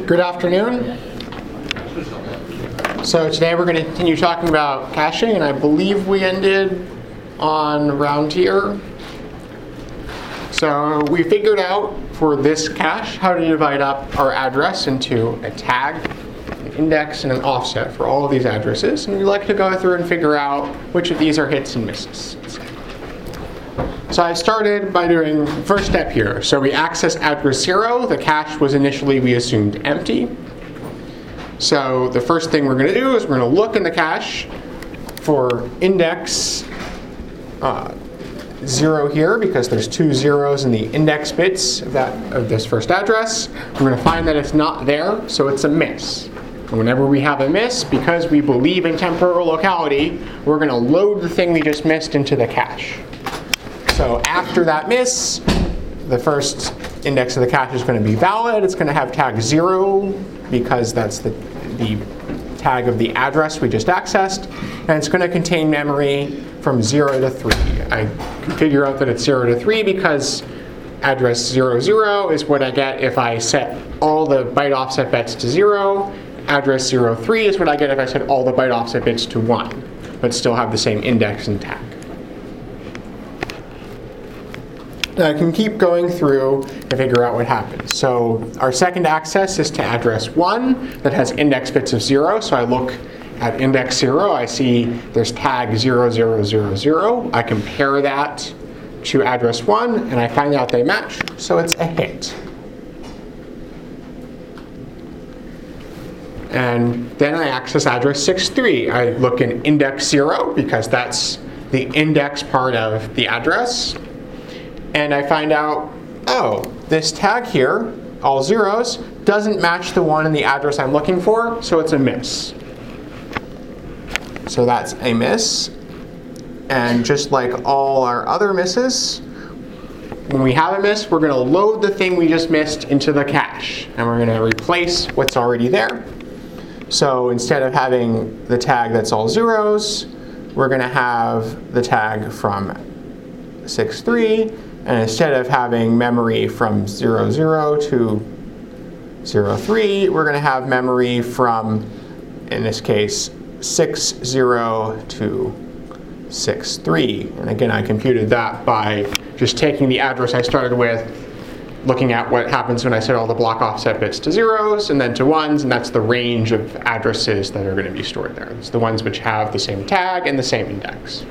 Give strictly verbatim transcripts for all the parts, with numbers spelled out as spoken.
Good afternoon. So today we're going to continue talking about caching, and I believe we ended on around here. So we figured out for this cache how to divide up our address into a tag, an index, and an offset for all of these addresses. And we like to go through and figure out which of these are hits and misses. So I started by doing the first step here. So we access address zero. The cache was initially, we assumed, empty. So the first thing we're going to do is we're going to look in the cache for index uh, zero here, because there's two zeros in the index bits of, that, of this first address. We're going to find that it's not there, so it's a miss. And whenever we have a miss, because we believe in temporal locality, we're going to load the thing we just missed into the cache. So after that miss, the first index of the cache is going to be valid. It's going to have tag zero because that's the, the tag of the address we just accessed. And it's going to contain memory from zero to three. I can figure out that it's zero to three because address zero zero is what I get if I set all the byte offset bits to zero. Address zero three is what I get if I set all the byte offset bits to one, but still have the same index and tag. Now I can keep going through to figure out what happens. So our second access is to address one that has index bits of zero. So I look at index zero. I see there's tag zero zero zero zero. I compare that to address one, and I find out they match. So it's a hit. And then I access address six three. I look in index zero because that's the index part of the address. And I find out, oh, this tag here, all zeros, doesn't match the one in the address I'm looking for, so it's a miss. So that's a miss. And just like all our other misses, when we have a miss, we're going to load the thing we just missed into the cache. And we're going to replace what's already there. So instead of having the tag that's all zeros, we're going to have the tag from six three. And instead of having memory from zero zero to zero three, we're going to have memory from, in this case, six zero to six three. And again, I computed that by just taking the address I started with, looking at what happens when I set all the block offset bits to zeros and then to ones, and that's the range of addresses that are going to be stored there. It's the ones which have the same tag and the same index.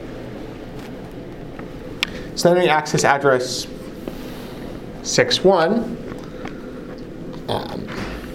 So then we access address six one um,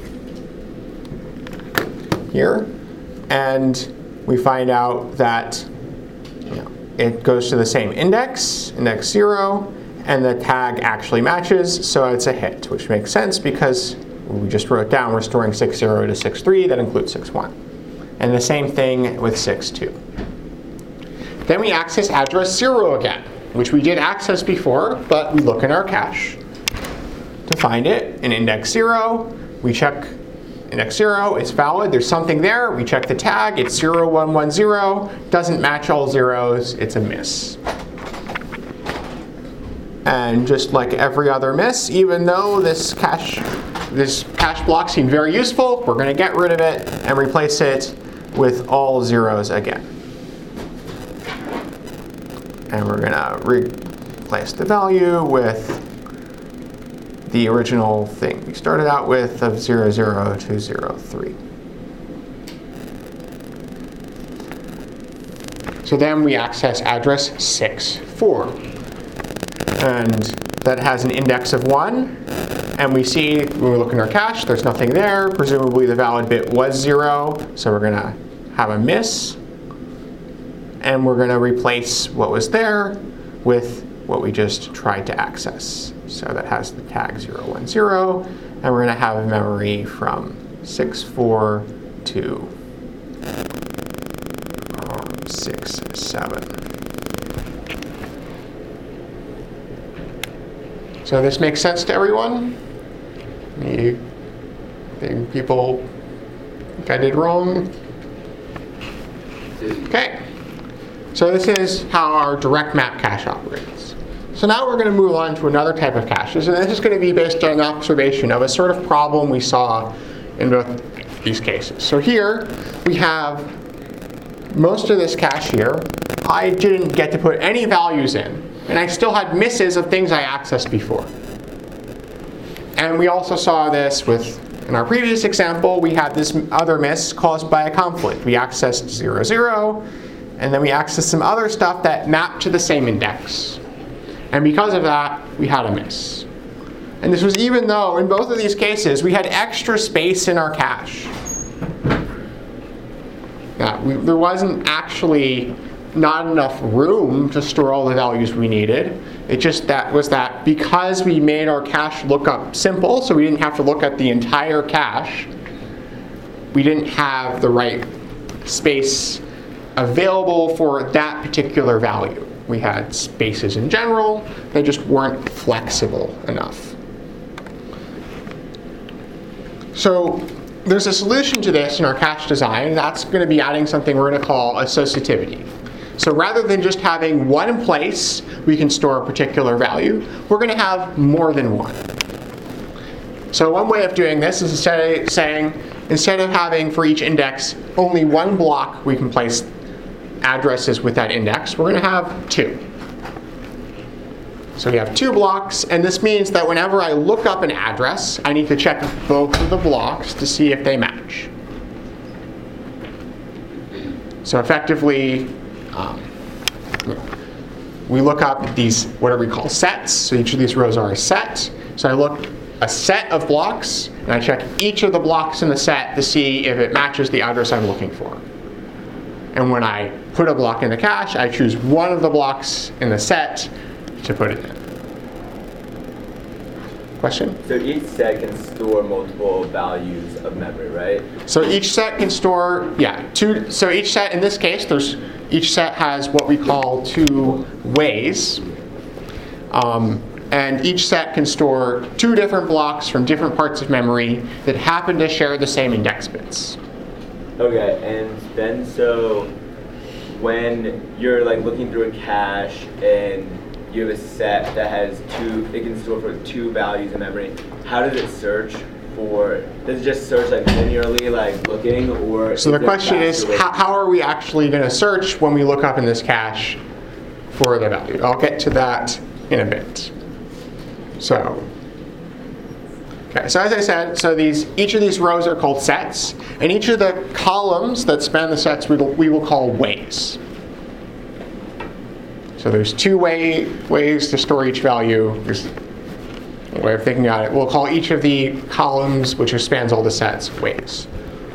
here, and we find out that you know, it goes to the same index, index zero, and the tag actually matches, so it's a hit, which makes sense because we just wrote down we're storing six zero to six three, that includes six one. And the same thing with six two. Then we access address zero again, which we did access before, but we look in our cache to find it in index zero. We check index zero, it's valid, there's something there. We check the tag, it's zero one one zero, doesn't match all zeros, it's a miss. And just like every other miss, even though this cache, this cache block seemed very useful, we're gonna get rid of it and replace it with all zeros again. And we're going to replace the value with the original thing we started out with of zero zero to zero three. So then we access address six four. And that has an index of one. And we see when we look in our cache, there's nothing there. Presumably the valid bit was zero. So we're going to have a miss. And we're going to replace what was there with what we just tried to access. So that has the tag zero one zero, and we're going to have a memory from six four to um, six seven. So this makes sense to everyone? Any thing people think I did wrong? Okay. So this is how our direct map cache operates. So now we're going to move on to another type of caches, and this is going to be based on an observation of a sort of problem we saw in both these cases. So here we have most of this cache here. I didn't get to put any values in, and I still had misses of things I accessed before. And we also saw this with, in our previous example, we had this other miss caused by a conflict. We accessed zero, zero, and then we accessed some other stuff that mapped to the same index. And because of that, we had a miss. And this was even though, in both of these cases, we had extra space in our cache. Now, we, there wasn't actually not enough room to store all the values we needed. It just that was that because we made our cache lookup simple, so we didn't have to look at the entire cache, we didn't have the right space available for that particular value. We had spaces in general, they just weren't flexible enough. So there's a solution to this in our cache design, and that's going to be adding something we're going to call associativity. So rather than just having one place we can store a particular value, we're going to have more than one. So one way of doing this is instead of saying, instead of having for each index only one block we can place addresses with that index, we're going to have two. So we have two blocks, and this means that whenever I look up an address, I need to check both of the blocks to see if they match. So effectively, um, we look up these, what are we call sets. So each of these rows are a set. So I look a set of blocks, and I check each of the blocks in the set to see if it matches the address I'm looking for. And when I put a block in the cache, I choose one of the blocks in the set to put it in. Question? So each set can store multiple values of memory, right? So each set can store, yeah, two. So each set, in this case, there's each set has what we call two ways. Um, and each set can store two different blocks from different parts of memory that happen to share the same index bits. Okay, and then so when you're like looking through a cache and you have a set that has two, it can store for two values in memory, how does it search for, does it just search like linearly, like looking, or? So the question is, how, how are we actually going to search when we look up in this cache for the value? I'll get to that in a bit. So, okay, so as I said, so these each of these rows are called sets, and each of the columns that span the sets we will, we will call ways. So there's two way, ways to store each value. There's a way of thinking about it. We'll call each of the columns, which spans all the sets, ways.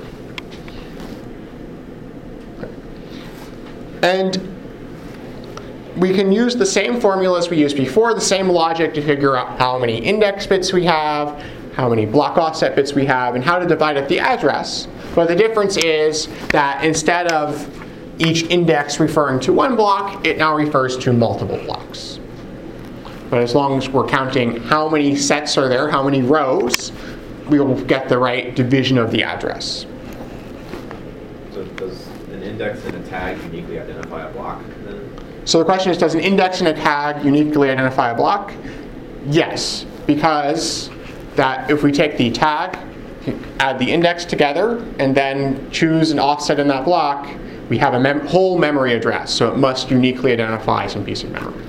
And we can use the same formulas we used before, the same logic to figure out how many index bits we have, how many block offset bits we have, and how to divide up the address. But the difference is that instead of each index referring to one block, it now refers to multiple blocks. But as long as we're counting how many sets are there, how many rows, we will get the right division of the address. So does an index and a tag uniquely identify a block then? So the question is, does an index and a tag uniquely identify a block? Yes, because that if we take the tag, add the index together, and then choose an offset in that block, we have a mem- whole memory address, so it must uniquely identify some piece of memory.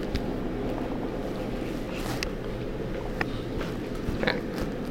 Okay.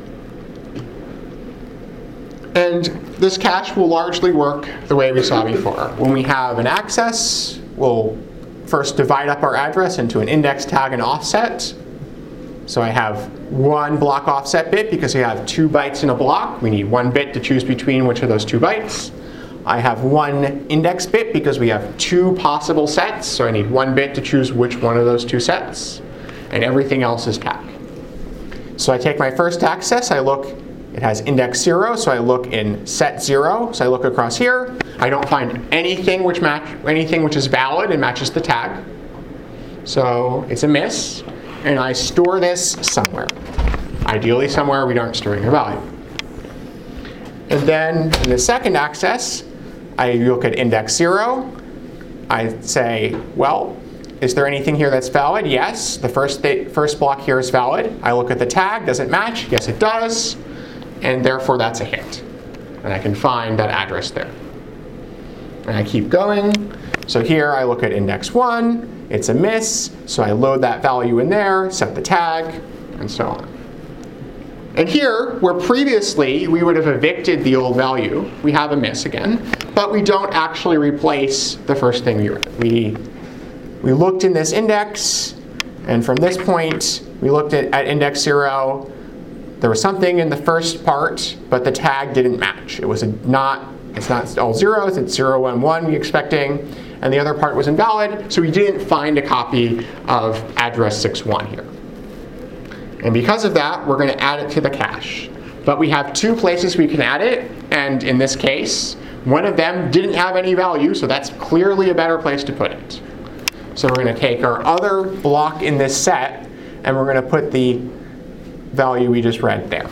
And this cache will largely work the way we saw before. When we have an access, we'll first divide up our address into an index, tag, and offset. So I have one block offset bit because we have two bytes in a block. We need one bit to choose between which of those two bytes. I have one index bit because we have two possible sets, so I need one bit to choose which one of those two sets, and everything else is tag. So I take my first access, I look, it has index zero, so I look in set zero, so I look across here. I don't find anything which match anything which is valid and matches the tag. So it's a miss, and I store this somewhere. Ideally somewhere we aren't storing a value. And then in the second access, I look at index zero. I say, well, is there anything here that's valid? Yes, the first, th first block here is valid. I look at the tag, does it match? Yes, it does, and therefore that's a hit. And I can find that address there. And I keep going. So here I look at index one, it's a miss, so I load that value in there, set the tag, and so on. And here, where previously we would have evicted the old value, we have a miss again, but we don't actually replace the first thing we read. We, we looked in this index, and from this point, we looked at, at index zero. There was something in the first part, but the tag didn't match. It was a not, it's not all zeros, it's zero, one, one we're expecting, and the other part was invalid, so we didn't find a copy of address six one here. And because of that, we're going to add it to the cache. But we have two places we can add it, and in this case, one of them didn't have any value, so that's clearly a better place to put it. So we're going to take our other block in this set, and we're going to put the value we just read there.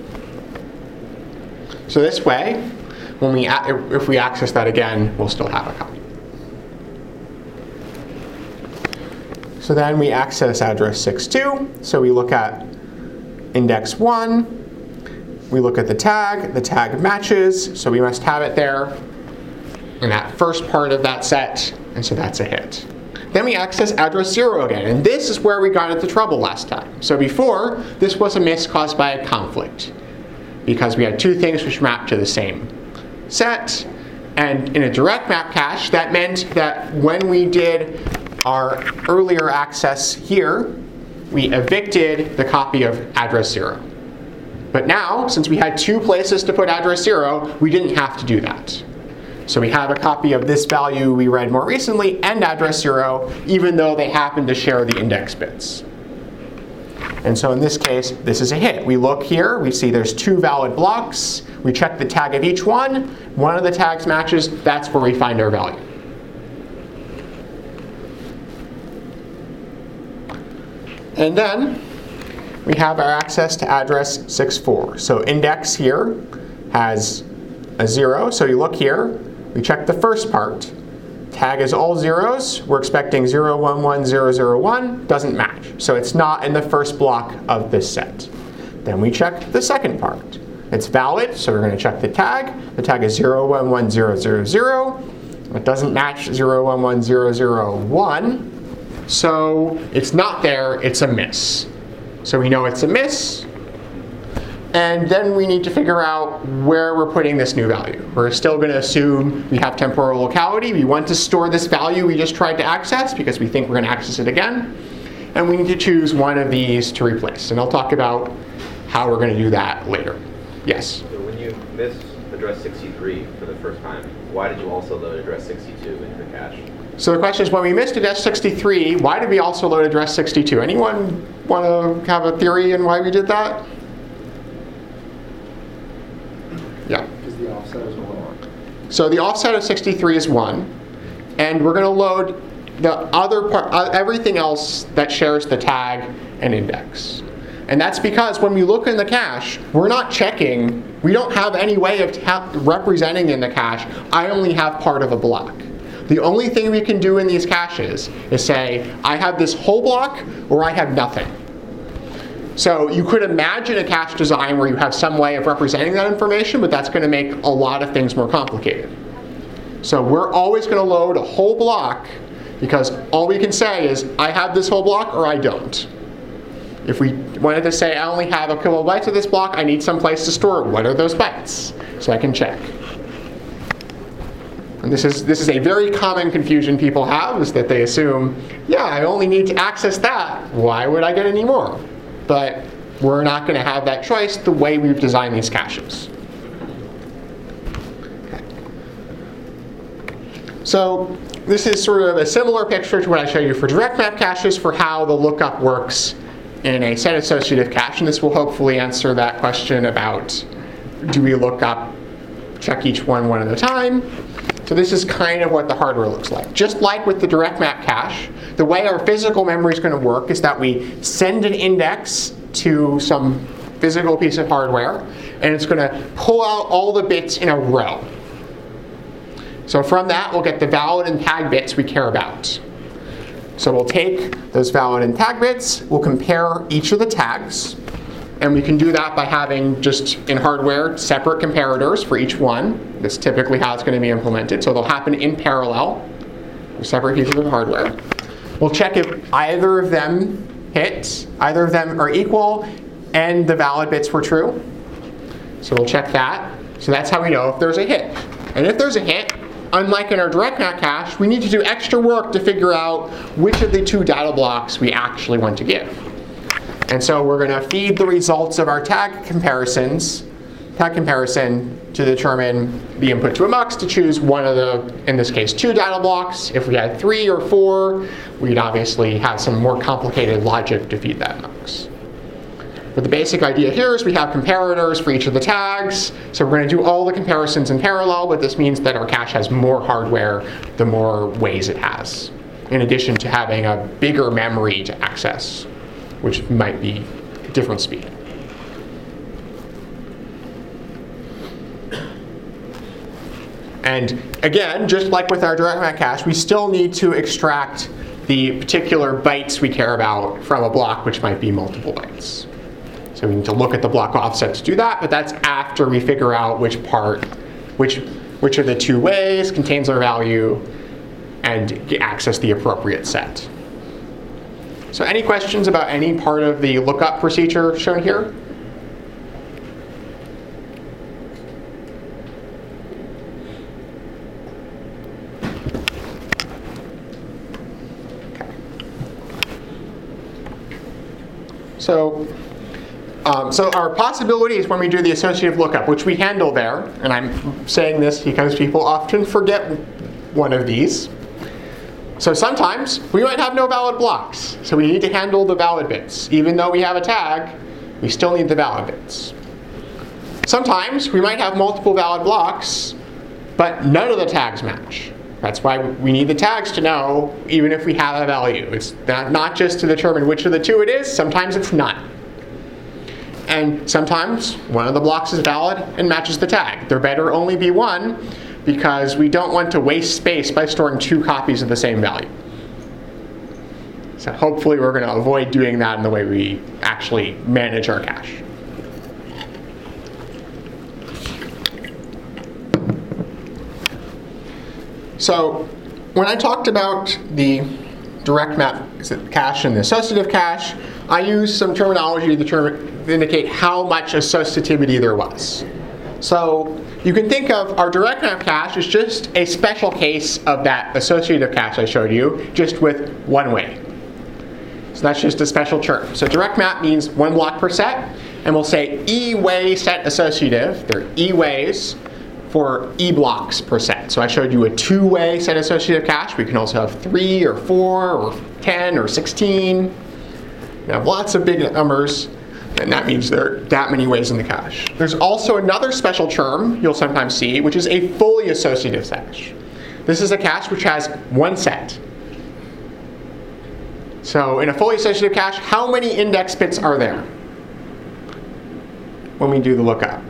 So this way, when we if we access that again, we'll still have a copy. So then we access address six two. So we look at index one. We look at the tag. The tag matches, so we must have it there in that first part of that set, and so that's a hit. Then we access address zero again, and this is where we got into trouble last time. So before, this was a miss caused by a conflict, because we had two things which mapped to the same set, and in a direct map cache, that meant that when we did our earlier access here, we evicted the copy of address zero. But now, since we had two places to put address zero, we didn't have to do that. So we have a copy of this value we read more recently and address zero, even though they happen to share the index bits. And so in this case, this is a hit. We look here, we see there's two valid blocks. We check the tag of each one. One of the tags matches, that's where we find our value. And then we have our access to address six four. So index here has a zero. So you look here, we check the first part. Tag is all zeros. We're expecting zero one one zero zero one. Doesn't match. So it's not in the first block of this set. Then we check the second part. It's valid, so we're going to check the tag. The tag is zero one one zero zero zero. It doesn't match zero one one zero zero one. So it's not there, it's a miss. So we know it's a miss. And then we need to figure out where we're putting this new value. We're still going to assume we have temporal locality. We want to store this value we just tried to access because we think we're going to access it again. And we need to choose one of these to replace. And I'll talk about how we're going to do that later. Yes? So when you missed address sixty-three for the first time, why did you also load address sixty-two into the cache? So the question is, when we missed address sixty-three, why did we also load address sixty-two? Anyone want to have a theory on why we did that? Yeah. Because the offset is one. So the offset of sixty-three is one, and we're going to load the other part, uh, everything else that shares the tag and index. And that's because when we look in the cache, we're not checking. We don't have any way of ta- representing in the cache, I only have part of a block. The only thing we can do in these caches is say, I have this whole block or I have nothing. So you could imagine a cache design where you have some way of representing that information, but that's going to make a lot of things more complicated. So we're always going to load a whole block because all we can say is, I have this whole block or I don't. If we wanted to say, I only have a couple of bytes of this block, I need some place to store it. What are those bytes? So I can check. And this is, this is a very common confusion people have, is that they assume, yeah, I only need to access that. Why would I get any more? But we're not going to have that choice the way we've designed these caches. Okay. So this is sort of a similar picture to what I showed you for direct map caches for how the lookup works in a set associative cache. And this will hopefully answer that question about, do we look up, check each one one at a time? So this is kind of what the hardware looks like. Just like with the direct map cache, the way our physical memory is going to work is that we send an index to some physical piece of hardware, and it's going to pull out all the bits in a row. So from that, we'll get the valid and tag bits we care about. So we'll take those valid and tag bits, we'll compare each of the tags, and we can do that by having just in hardware separate comparators for each one. That's typically how it's going to be implemented. So they'll happen in parallel, separate pieces of hardware. We'll check if either of them hit, either of them are equal, and the valid bits were true. So we'll check that. So that's how we know if there's a hit. And if there's a hit, unlike in our direct map cache, we need to do extra work to figure out which of the two data blocks we actually want to give. And so we're going to feed the results of our tag comparisons, tag comparison to determine the input to a mux to choose one of the, in this case, two data blocks. If we had three or four, we'd obviously have some more complicated logic to feed that mux. But the basic idea here is we have comparators for each of the tags. So we're going to do all the comparisons in parallel, but this means that our cache has more hardware the more ways it has, in addition to having a bigger memory to access, which might be different speed. And again, just like with our direct map cache, we still need to extract the particular bytes we care about from a block, which might be multiple bytes. So we need to look at the block offset to do that, but that's after we figure out which part, which, which of the two ways contains our value and access the appropriate set. So any questions about any part of the lookup procedure shown here? Okay. So, um, so our possibilities when we do the associative lookup, which we handle there, and I'm saying this because people often forget one of these. So sometimes we might have no valid blocks, so we need to handle the valid bits. Even though we have a tag, we still need the valid bits. Sometimes we might have multiple valid blocks, but none of the tags match. That's why we need the tags to know, even if we have a value. It's not, not just to determine which of the two it is, sometimes it's none. And sometimes one of the blocks is valid and matches the tag. There better only be one, because we don't want to waste space by storing two copies of the same value. So hopefully we're going to avoid doing that in the way we actually manage our cache. So when I talked about the direct map cache and the associative cache, I used some terminology to, determine, to indicate how much associativity there was. So you can think of our direct map cache as just a special case of that associative cache I showed you, just with one way. So that's just a special term. So direct map means one block per set, and we'll say E-way set associative. There are E-ways for E blocks per set. So I showed you a two-way set associative cache. We can also have three or four or ten or sixteen. We have lots of big numbers. And that means there are that many ways in the cache. There's also another special term you'll sometimes see, which is a fully associative cache. This is a cache which has one set. So in a fully associative cache, how many index bits are there when we do the lookup?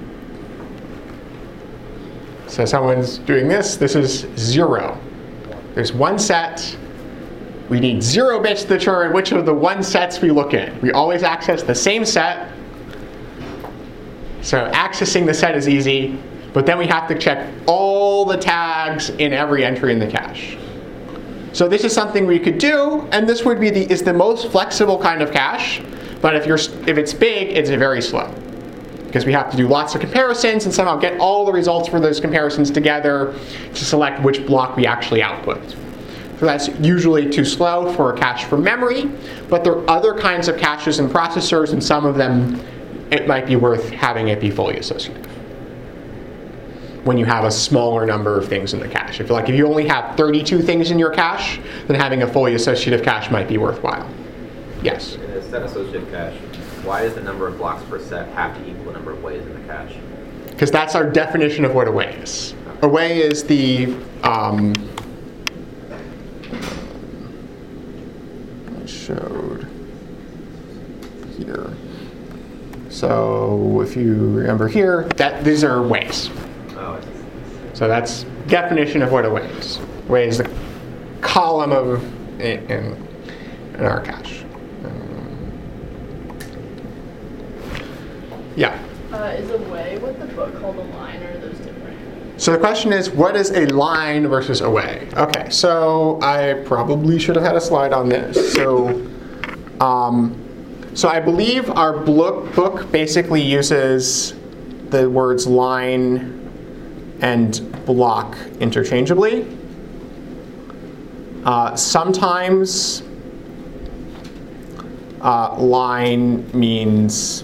So someone's doing this. This is zero. There's one set. We need zero bits to determine which of the one sets we look in. We always access the same set. So accessing the set is easy, but then we have to check all the tags in every entry in the cache. So this is something we could do, and this would be the is the most flexible kind of cache. But if you're if it's big, it's very slow, because we have to do lots of comparisons and somehow get all the results for those comparisons together to select which block we actually output. So that's usually too slow for a cache for memory, but there are other kinds of caches and processors, and some of them it might be worth having it be fully associative when you have a smaller number of things in the cache. If, like, if you only have thirty-two things in your cache, then having a fully associative cache might be worthwhile. Yes? In a set associative cache, why does the number of blocks per set have to equal the number of ways in the cache? Because that's our definition of what a way is. A way is the um, showed here. So if you remember here, that these are ways. Oh, I see. So that's definition of what a way is. Way is the column of, and in our cache. Um, yeah. Uh, is away with the book called a line, or are those different? So the question is, what is a line versus away? Okay, so I probably should have had a slide on this. So, um, so I believe our book book basically uses the words line and block interchangeably. Uh, sometimes uh, line means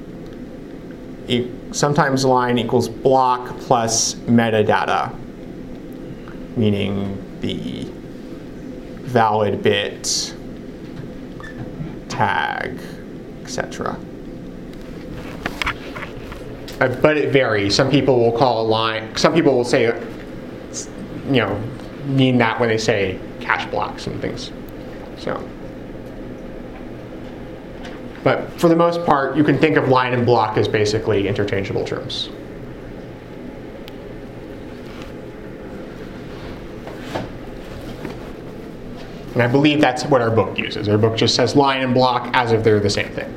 e sometimes line equals block plus metadata, meaning the valid bit, tag, et cetera. Uh, but it varies. Some people will call a line, some people will say, you know, mean that when they say cache blocks and things. So, but for the most part, you can think of line and block as basically interchangeable terms. And I believe that's what our book uses. Our book just says line and block as if they're the same thing.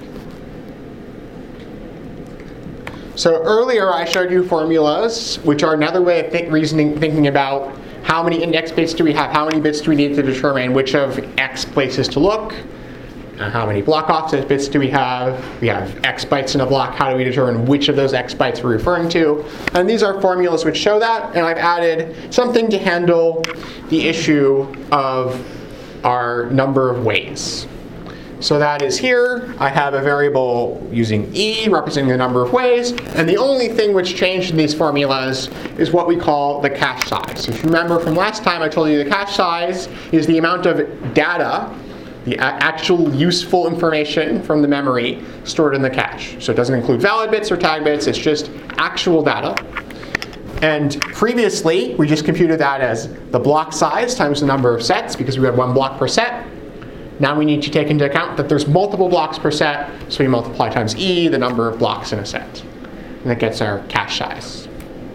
So earlier I showed you formulas, which are another way of think, reasoning, thinking about how many index bits do we have, how many bits do we need to determine which of X places to look, uh, how many block offset bits do we have, we have X bytes in a block, how do we determine which of those X bytes we're referring to. And these are formulas which show that, and I've added something to handle the issue of our number of ways. So that is here. I have a variable using E representing the number of ways. And the only thing which changed in these formulas is what we call the cache size. So if you remember from last time, I told you the cache size is the amount of data, the actual useful information from the memory stored in the cache. So it doesn't include valid bits or tag bits. It's just actual data. And previously, we just computed that as the block size times the number of sets, because we had one block per set. Now we need to take into account that there's multiple blocks per set, so we multiply times E, the number of blocks in a set. And that gets our cache size.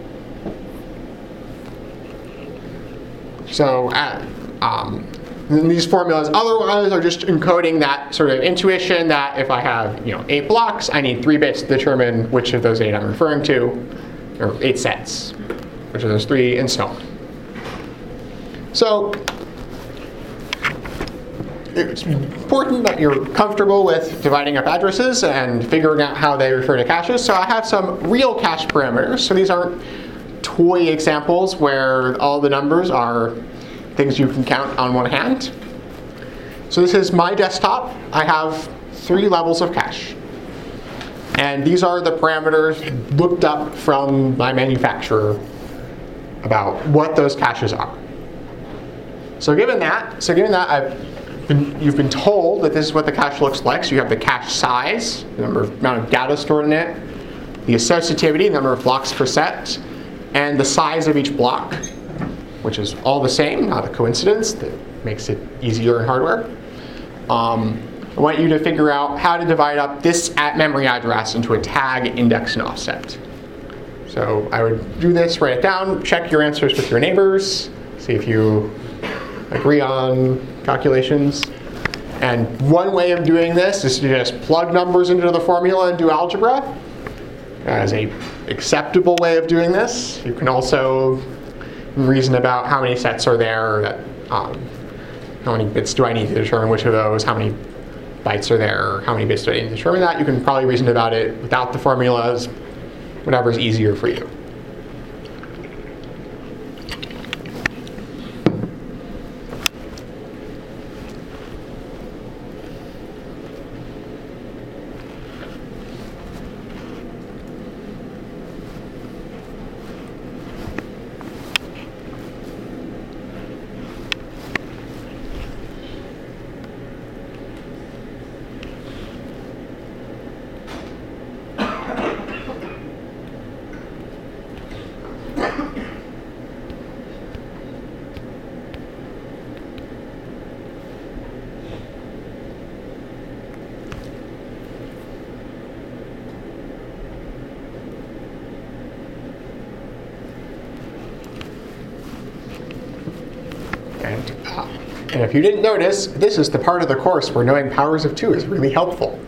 So uh, um, these formulas otherwise are just encoding that sort of intuition that if I have you know eight blocks, I need three bits to determine which of those eight I'm referring to, or eight sets, which are those three, and so on. So it's important that you're comfortable with dividing up addresses and figuring out how they refer to caches. So I have some real cache parameters. So these aren't toy examples where all the numbers are things you can count on one hand. So this is my desktop. I have three levels of cache. And these are the parameters looked up from my manufacturer about what those caches are. So given that, so given that I've Been, you've been told that this is what the cache looks like. So you have the cache size, the number of, amount of data stored in it, the associativity, the number of blocks per set, and the size of each block, which is all the same, not a coincidence. That makes it easier in hardware. Um, I want you to figure out how to divide up this at memory address into a tag, index, and offset. So I would do this, write it down, check your answers with your neighbors, see if you agree on calculations. And one way of doing this is to just plug numbers into the formula and do algebra as a acceptable way of doing this. You can also reason about how many sets are there, that, um, how many bits do I need to determine which of those, how many bytes are there, how many bits do I need to determine that. You can probably reason about it without the formulas, whatever's easier for you. And if you didn't notice, this is the part of the course where knowing powers of two is really helpful.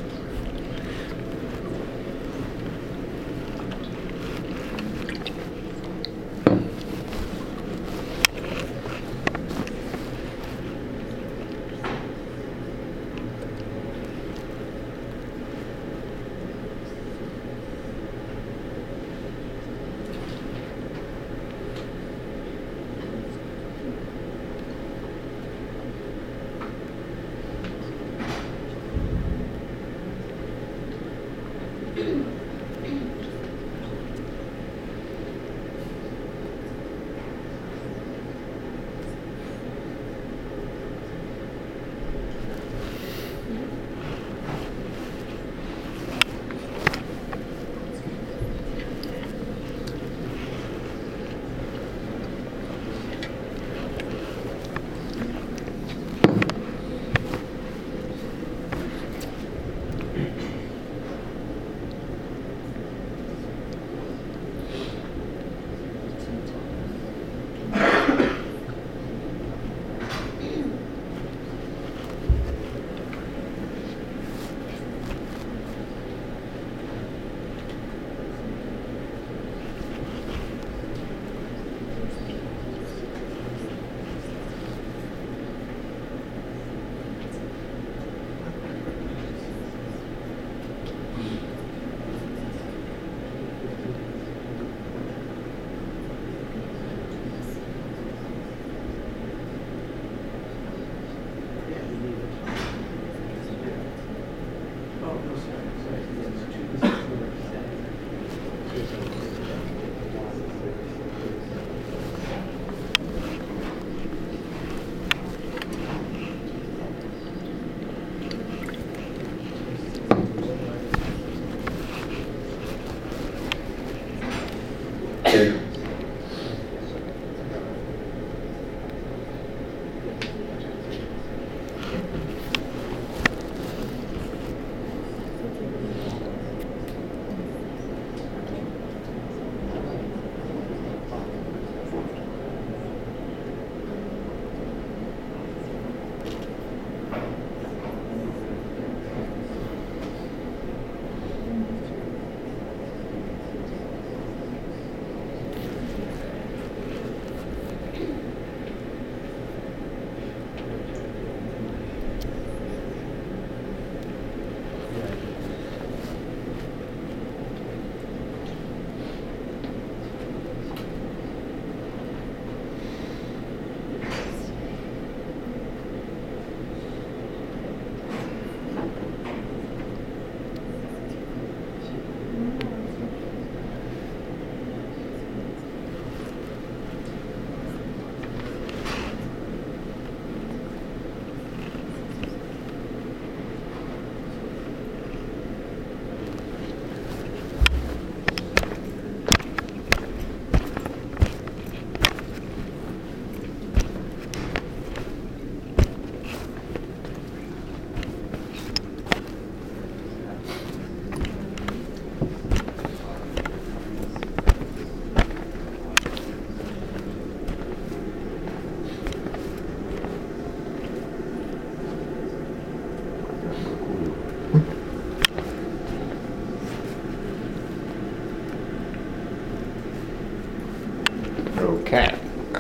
Okay.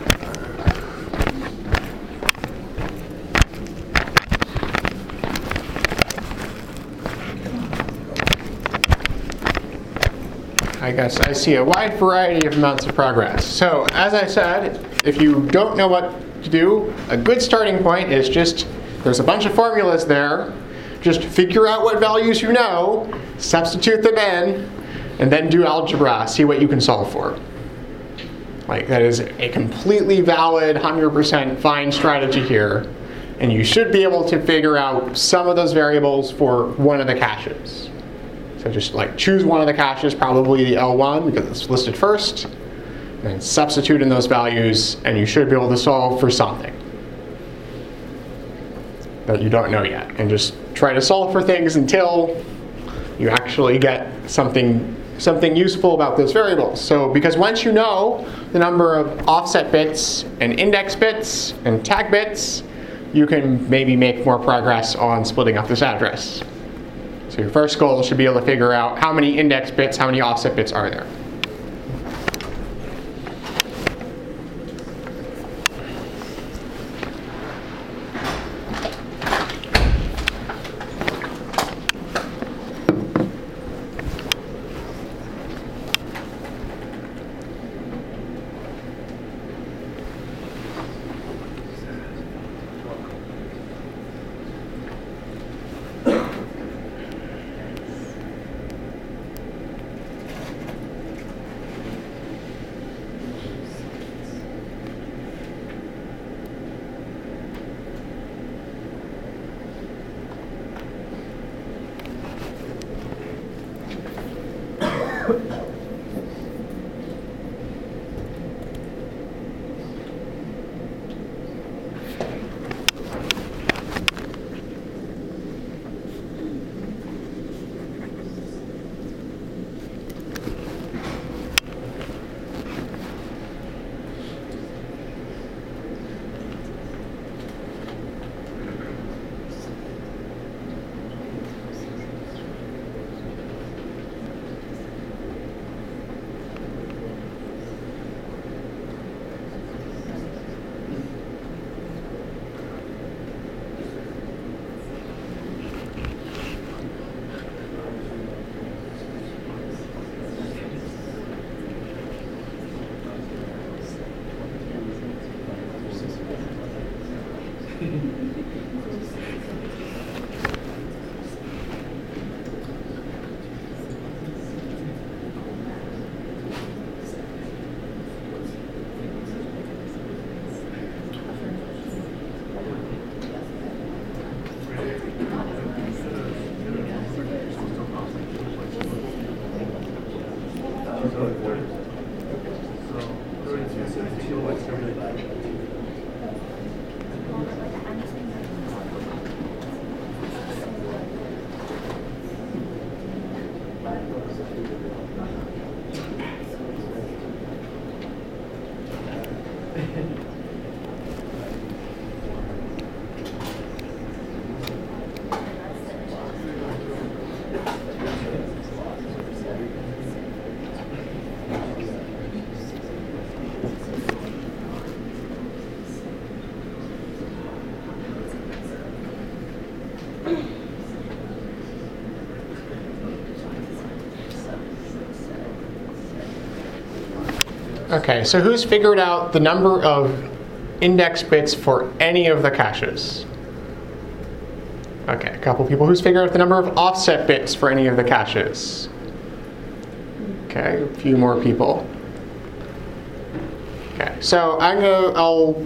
I guess I see a wide variety of amounts of progress. So, as I said, if you don't know what to do, a good starting point is just, there's a bunch of formulas there. Just figure out what values you know, substitute them in, and then do algebra, see what you can solve for. Like, that is a completely valid, one hundred percent fine strategy here. And you should be able to figure out some of those variables for one of the caches. So just like choose one of the caches, probably the L one because it's listed first, and substitute in those values, and you should be able to solve for something that you don't know yet. And just try to solve for things until you actually get something something useful about those variables. So because once you know the number of offset bits and index bits and tag bits, you can maybe make more progress on splitting up this address. So your first goal should be able to figure out how many index bits, how many offset bits are there. Okay, so who's figured out the number of index bits for any of the caches? Okay, a couple people. Who's figured out the number of offset bits for any of the caches? Okay, a few more people. Okay, so I'm gonna, I'll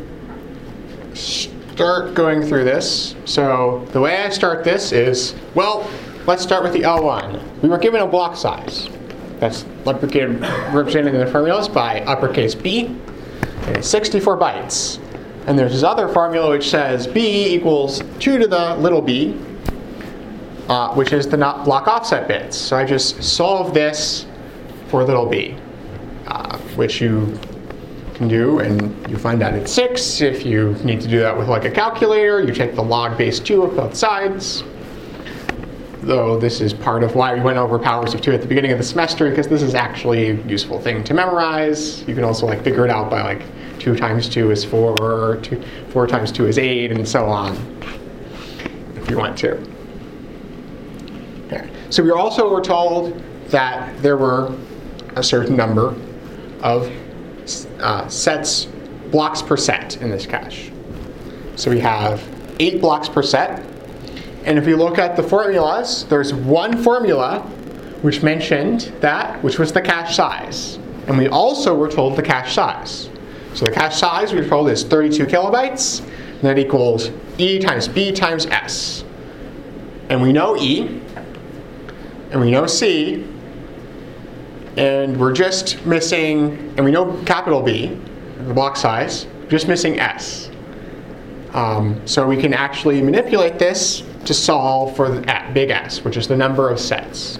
start going through this. So the way I start this is, well, let's start with the L one. We were given a block size. That's represented in the formulas by uppercase B, and it's sixty-four bytes. And there's this other formula which says B equals two to the little b, uh, which is the not block offset bits. So I just solve this for little b, uh, which you can do, and you find out it's six. If you need to do that with like a calculator, you take the log base two of both sides. Though this is part of why we went over powers of two at the beginning of the semester, because this is actually a useful thing to memorize. You can also like figure it out by like two times two is four, two, four times two is eight, and so on, if you want to. Okay. So we also were told that there were a certain number of uh, sets, blocks per set in this cache. So we have eight blocks per set. And if we look at the formulas, there's one formula which mentioned that, which was the cache size. And we also were told the cache size. So the cache size we were told is thirty-two kilobytes, and that equals E times B times S. And we know E, and we know C, and we're just missing, and we know capital B, the block size, just missing S. Um, so we can actually manipulate this to solve for the big S, which is the number of sets.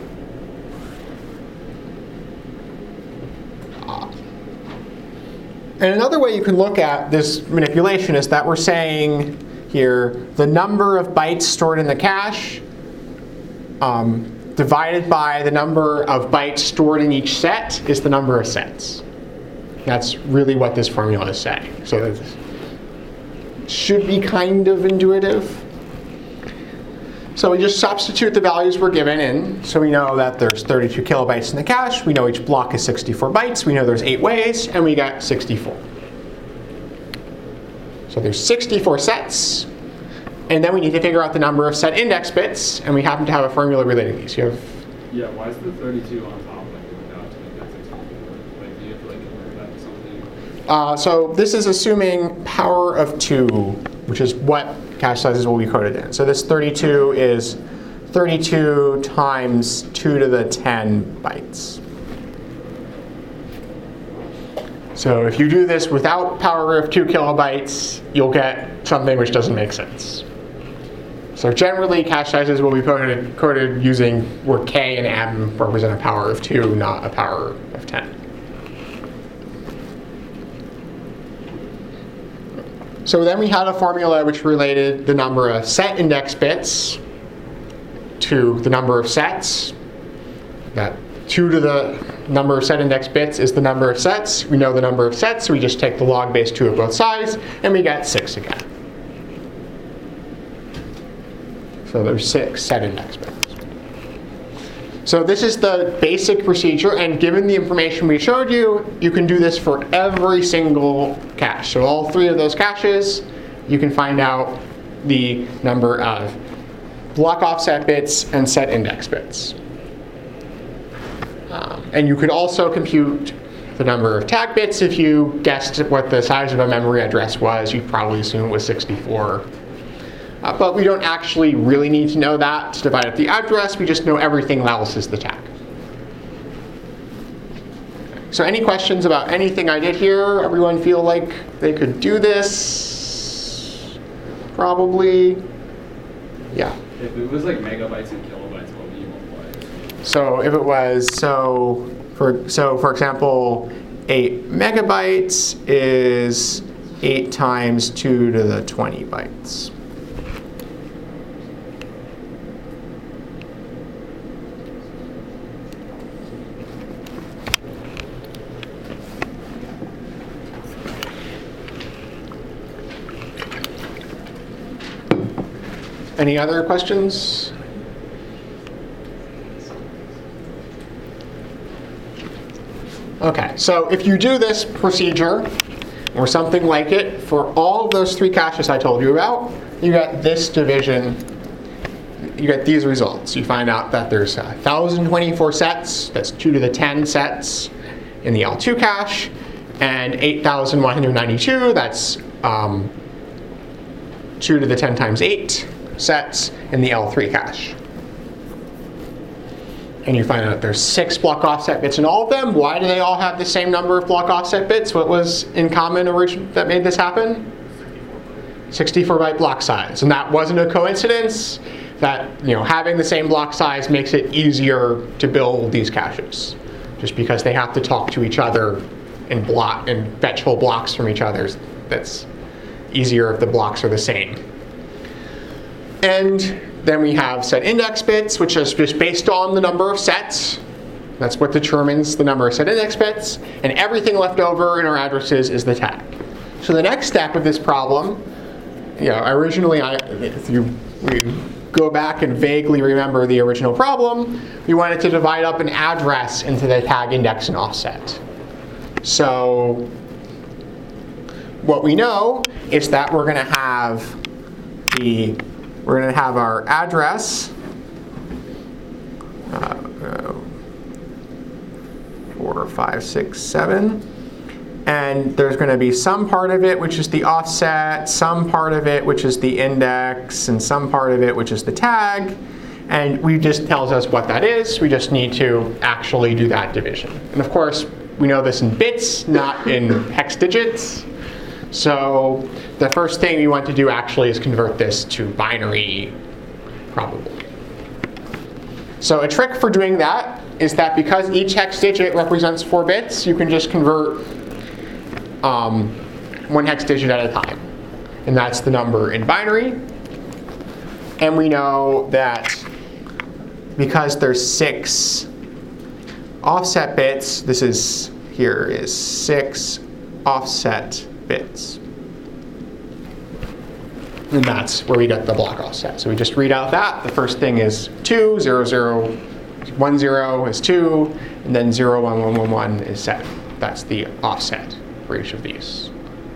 Uh, And another way you can look at this manipulation is that we're saying here the number of bytes stored in the cache um, divided by the number of bytes stored in each set is the number of sets. That's really what this formula is saying. So it should be kind of intuitive. So we just substitute the values we're given in. So we know that there's thirty-two kilobytes in the cache. We know each block is sixty-four bytes. We know there's eight ways, and we got sixty-four. So there's sixty-four sets. And then we need to figure out the number of set index bits, and we happen to have a formula relating these. You have Yeah, why is the thirty-two on top like without to make that sixty-four? Like, do you have to like convert that to something? Uh, so this is assuming power of two, which is what cache sizes will be coded in. So this thirty-two is thirty-two times two to the ten bytes. So if you do this without power of two kilobytes, you'll get something which doesn't make sense. So generally, cache sizes will be coded, coded using where k and m represent a power of two, not a power of ten. So then we had a formula which related the number of set index bits to the number of sets. That two to the number of set index bits is the number of sets. We know the number of sets, so we just take the log base two of both sides, and we get six again. So there's six set index bits. So this is the basic procedure, and given the information we showed you, you can do this for every single cache. So all three of those caches, you can find out the number of block offset bits and set index bits. Um, and you could also compute the number of tag bits. If you guessed what the size of a memory address was, you'd probably assume it was sixty-four. Uh, but we don't actually really need to know that to divide up the address. We just know everything else is the tag. So any questions about anything I did here? Everyone feel like they could do this? Probably. Yeah. If it was like megabytes and kilobytes, what would you multiply? So if it was, so for, so for example, eight megabytes is eight times two to the twenty bytes. Any other questions? Okay, so if you do this procedure or something like it for all of those three caches I told you about, you get this division, you get these results. You find out that there's one thousand twenty-four sets, that's two to the ten sets in the L two cache, and eight thousand one hundred ninety-two, that's um, two to the ten times eight sets in the L three cache. And you find out there's six block offset bits in all of them. Why do they all have the same number of block offset bits? What was in common origin that made this happen? sixty-four byte block size. And that wasn't a coincidence. That, you know, having the same block size makes it easier to build these caches. Just because they have to talk to each other and block and fetch whole blocks from each other. That's easier if the blocks are the same. And then we have set index bits, which is just based on the number of sets. That's what determines the number of set index bits. And everything left over in our addresses is the tag. So the next step of this problem, you know, originally, I, if you we go back and vaguely remember the original problem, we wanted to divide up an address into the tag index and offset. So what we know is that we're going to have the We're going to have our address, uh, uh, four, five, six, seven, and there's going to be some part of it which is the offset, some part of it which is the index, and some part of it which is the tag, and we just tells us what that is. We just need to actually do that division. And of course, we know this in bits, not in hex digits. So the first thing we want to do actually is convert this to binary probable. So a trick for doing that is that because each hex digit represents four bits, you can just convert um, one hex digit at a time. And that's the number in binary. And we know that because there's six offset bits, this is, here is six offset bits. And that's where we get the block offset. So we just read out that. The first thing is two, zero, zero, one, zero is two, and then zero, one, one, one, one is seven. That's the offset for each of these.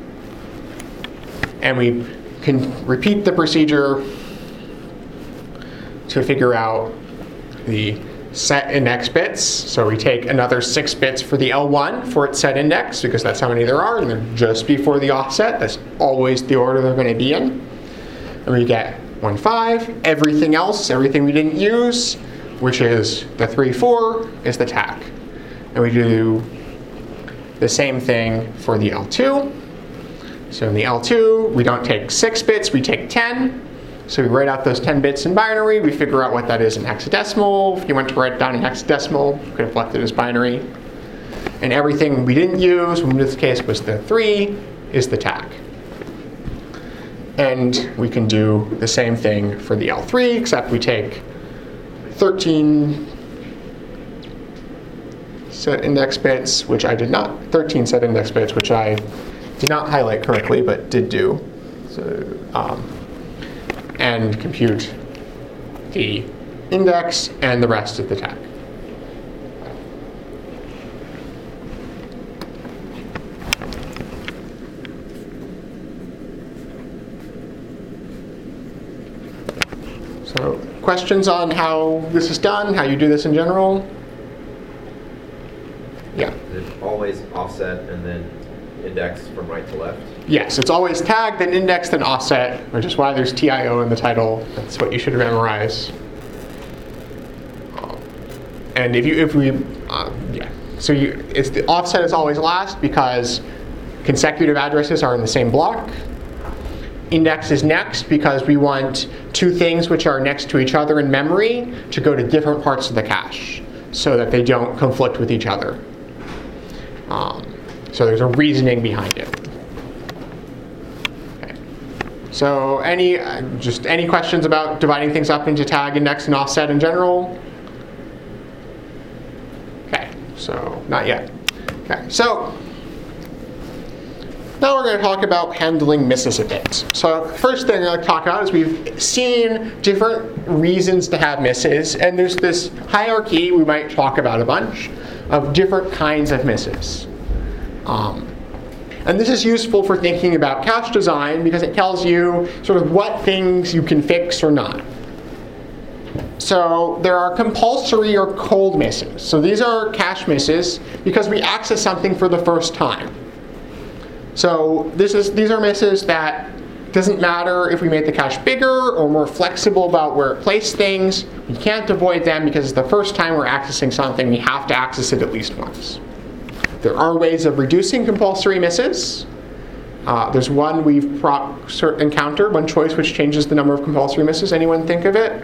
And we can repeat the procedure to figure out the set index bits. So we take another six bits for the L one for its set index, because that's how many there are, and they're just before the offset. That's always the order they're going to be in. And we get one, five. Everything else, everything we didn't use, which is the three, four, is the tag. And we do the same thing for the L two. So in the L two, we don't take six bits, we take ten. So we write out those ten bits in binary, we figure out what that is in hexadecimal. If you went to write it down in hexadecimal, you could have left it as binary. And everything we didn't use, in this case was the three, is the tag. And we can do the same thing for the L three, except we take thirteen set index bits, which I did not, thirteen set index bits, which I did not highlight correctly, but did do. So, um, and compute the index and the rest of the tag. So, questions on how this is done, how you do this in general? Yeah. Is it always offset and then index from right to left? Yes, it's always tagged, then indexed, then offset, which is why there's T I O in the title. That's what you should memorize. And if you, if we, uh, yeah. So you, it's the offset is always last because consecutive addresses are in the same block. Index is next because we want two things which are next to each other in memory to go to different parts of the cache so that they don't conflict with each other. Um, so there's a reasoning behind it. Okay. So any, uh, just any questions about dividing things up into tag, index, and offset in general? Okay, so not yet. Okay, so now we're going to talk about handling misses a bit. So first thing I'm going to talk about is we've seen different reasons to have misses, and there's this hierarchy we might talk about a bunch of different kinds of misses. Um, and this is useful for thinking about cache design because it tells you sort of what things you can fix or not. So there are compulsory or cold misses. So these are cache misses because we access something for the first time. So this is, these are misses that doesn't matter if we make the cache bigger or more flexible about where it placed things. We can't avoid them because it's the first time we're accessing something, we have to access it at least once. There are ways of reducing compulsory misses. Uh, there's one we've pro encountered, one choice which changes the number of compulsory misses. Anyone think of it?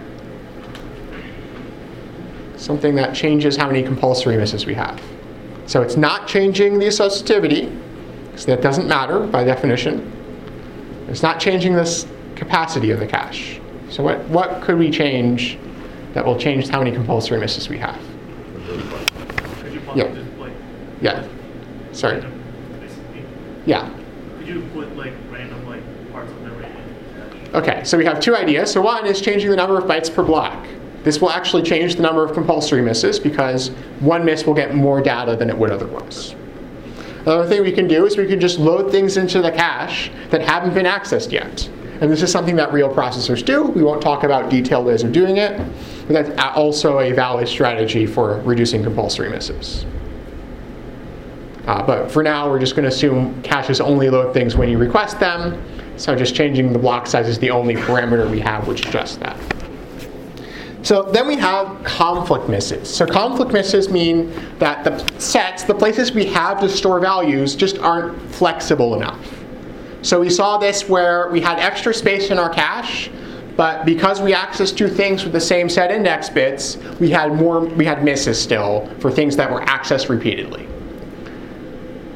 Something that changes how many compulsory misses we have. So it's not changing the associativity, because that doesn't matter by definition. It's not changing this capacity of the cache. So what, what could we change that will change how many compulsory misses we have? Could you Yeah. just like Yeah. Sorry. random, basically, Yeah. could you put like random like parts of memory in cache? Okay, so we have two ideas. So one is changing the number of bytes per block. This will actually change the number of compulsory misses because one miss will get more data than it would otherwise. Another thing we can do is we can just load things into the cache that haven't been accessed yet. And this is something that real processors do. We won't talk about detailed ways of doing it, but that's also a valid strategy for reducing compulsory misses. Uh, but for now, we're just going to assume caches only load things when you request them. So just changing the block size is the only parameter we have which adjusts that. So then we have conflict misses. So conflict misses mean that the sets, the places we have to store values, just aren't flexible enough. So we saw this where we had extra space in our cache, but because we accessed two things with the same set index bits, we had more, we had misses still for things that were accessed repeatedly.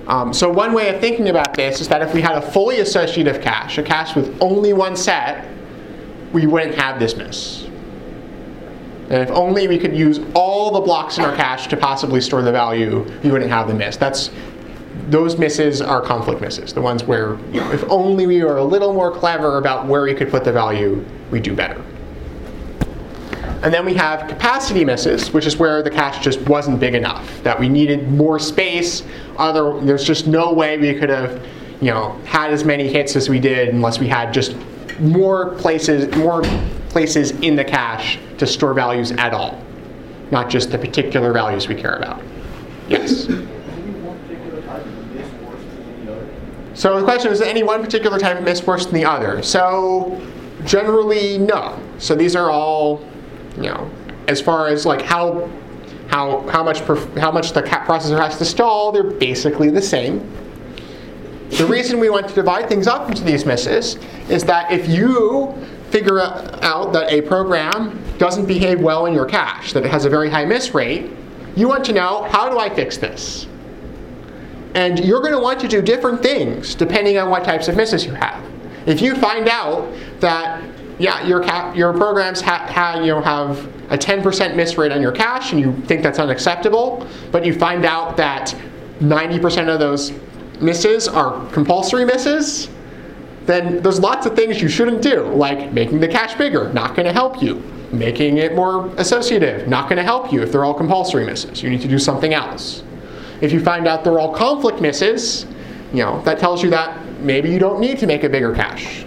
Um, so one way of thinking about this is that if we had a fully associative cache, a cache with only one set, we wouldn't have this miss. And if only we could use all the blocks in our cache to possibly store the value, we wouldn't have the miss. That's, those misses are conflict misses, the ones where, you know, if only we were a little more clever about where we could put the value, we'd do better. And then we have capacity misses, which is where the cache just wasn't big enough, that we needed more space. Other, there's just no way we could have, you know, had as many hits as we did unless we had just more places, more places in the cache to store values at all, not just the particular values we care about. Yes? So the question is, is any one particular type of miss worse than the other? So generally, no. So these are all, you know, as far as like how how how much perf- how much the cat processor has to stall, they're basically the same. The reason we want to divide things up into these misses is that if you figure out that a program doesn't behave well in your cache, that it has a very high miss rate, you want to know, how do I fix this? And you're going to want to do different things depending on what types of misses you have. If you find out that, yeah, your ca- your programs ha- ha- you know, have a ten percent miss rate on your cache and you think that's unacceptable, but you find out that ninety percent of those misses are compulsory misses, then there's lots of things you shouldn't do, like making the cache bigger, not going to help you. Making it more associative, not going to help you if they're all compulsory misses. You need to do something else. If you find out they're all conflict misses, you know, that tells you that maybe you don't need to make a bigger cache.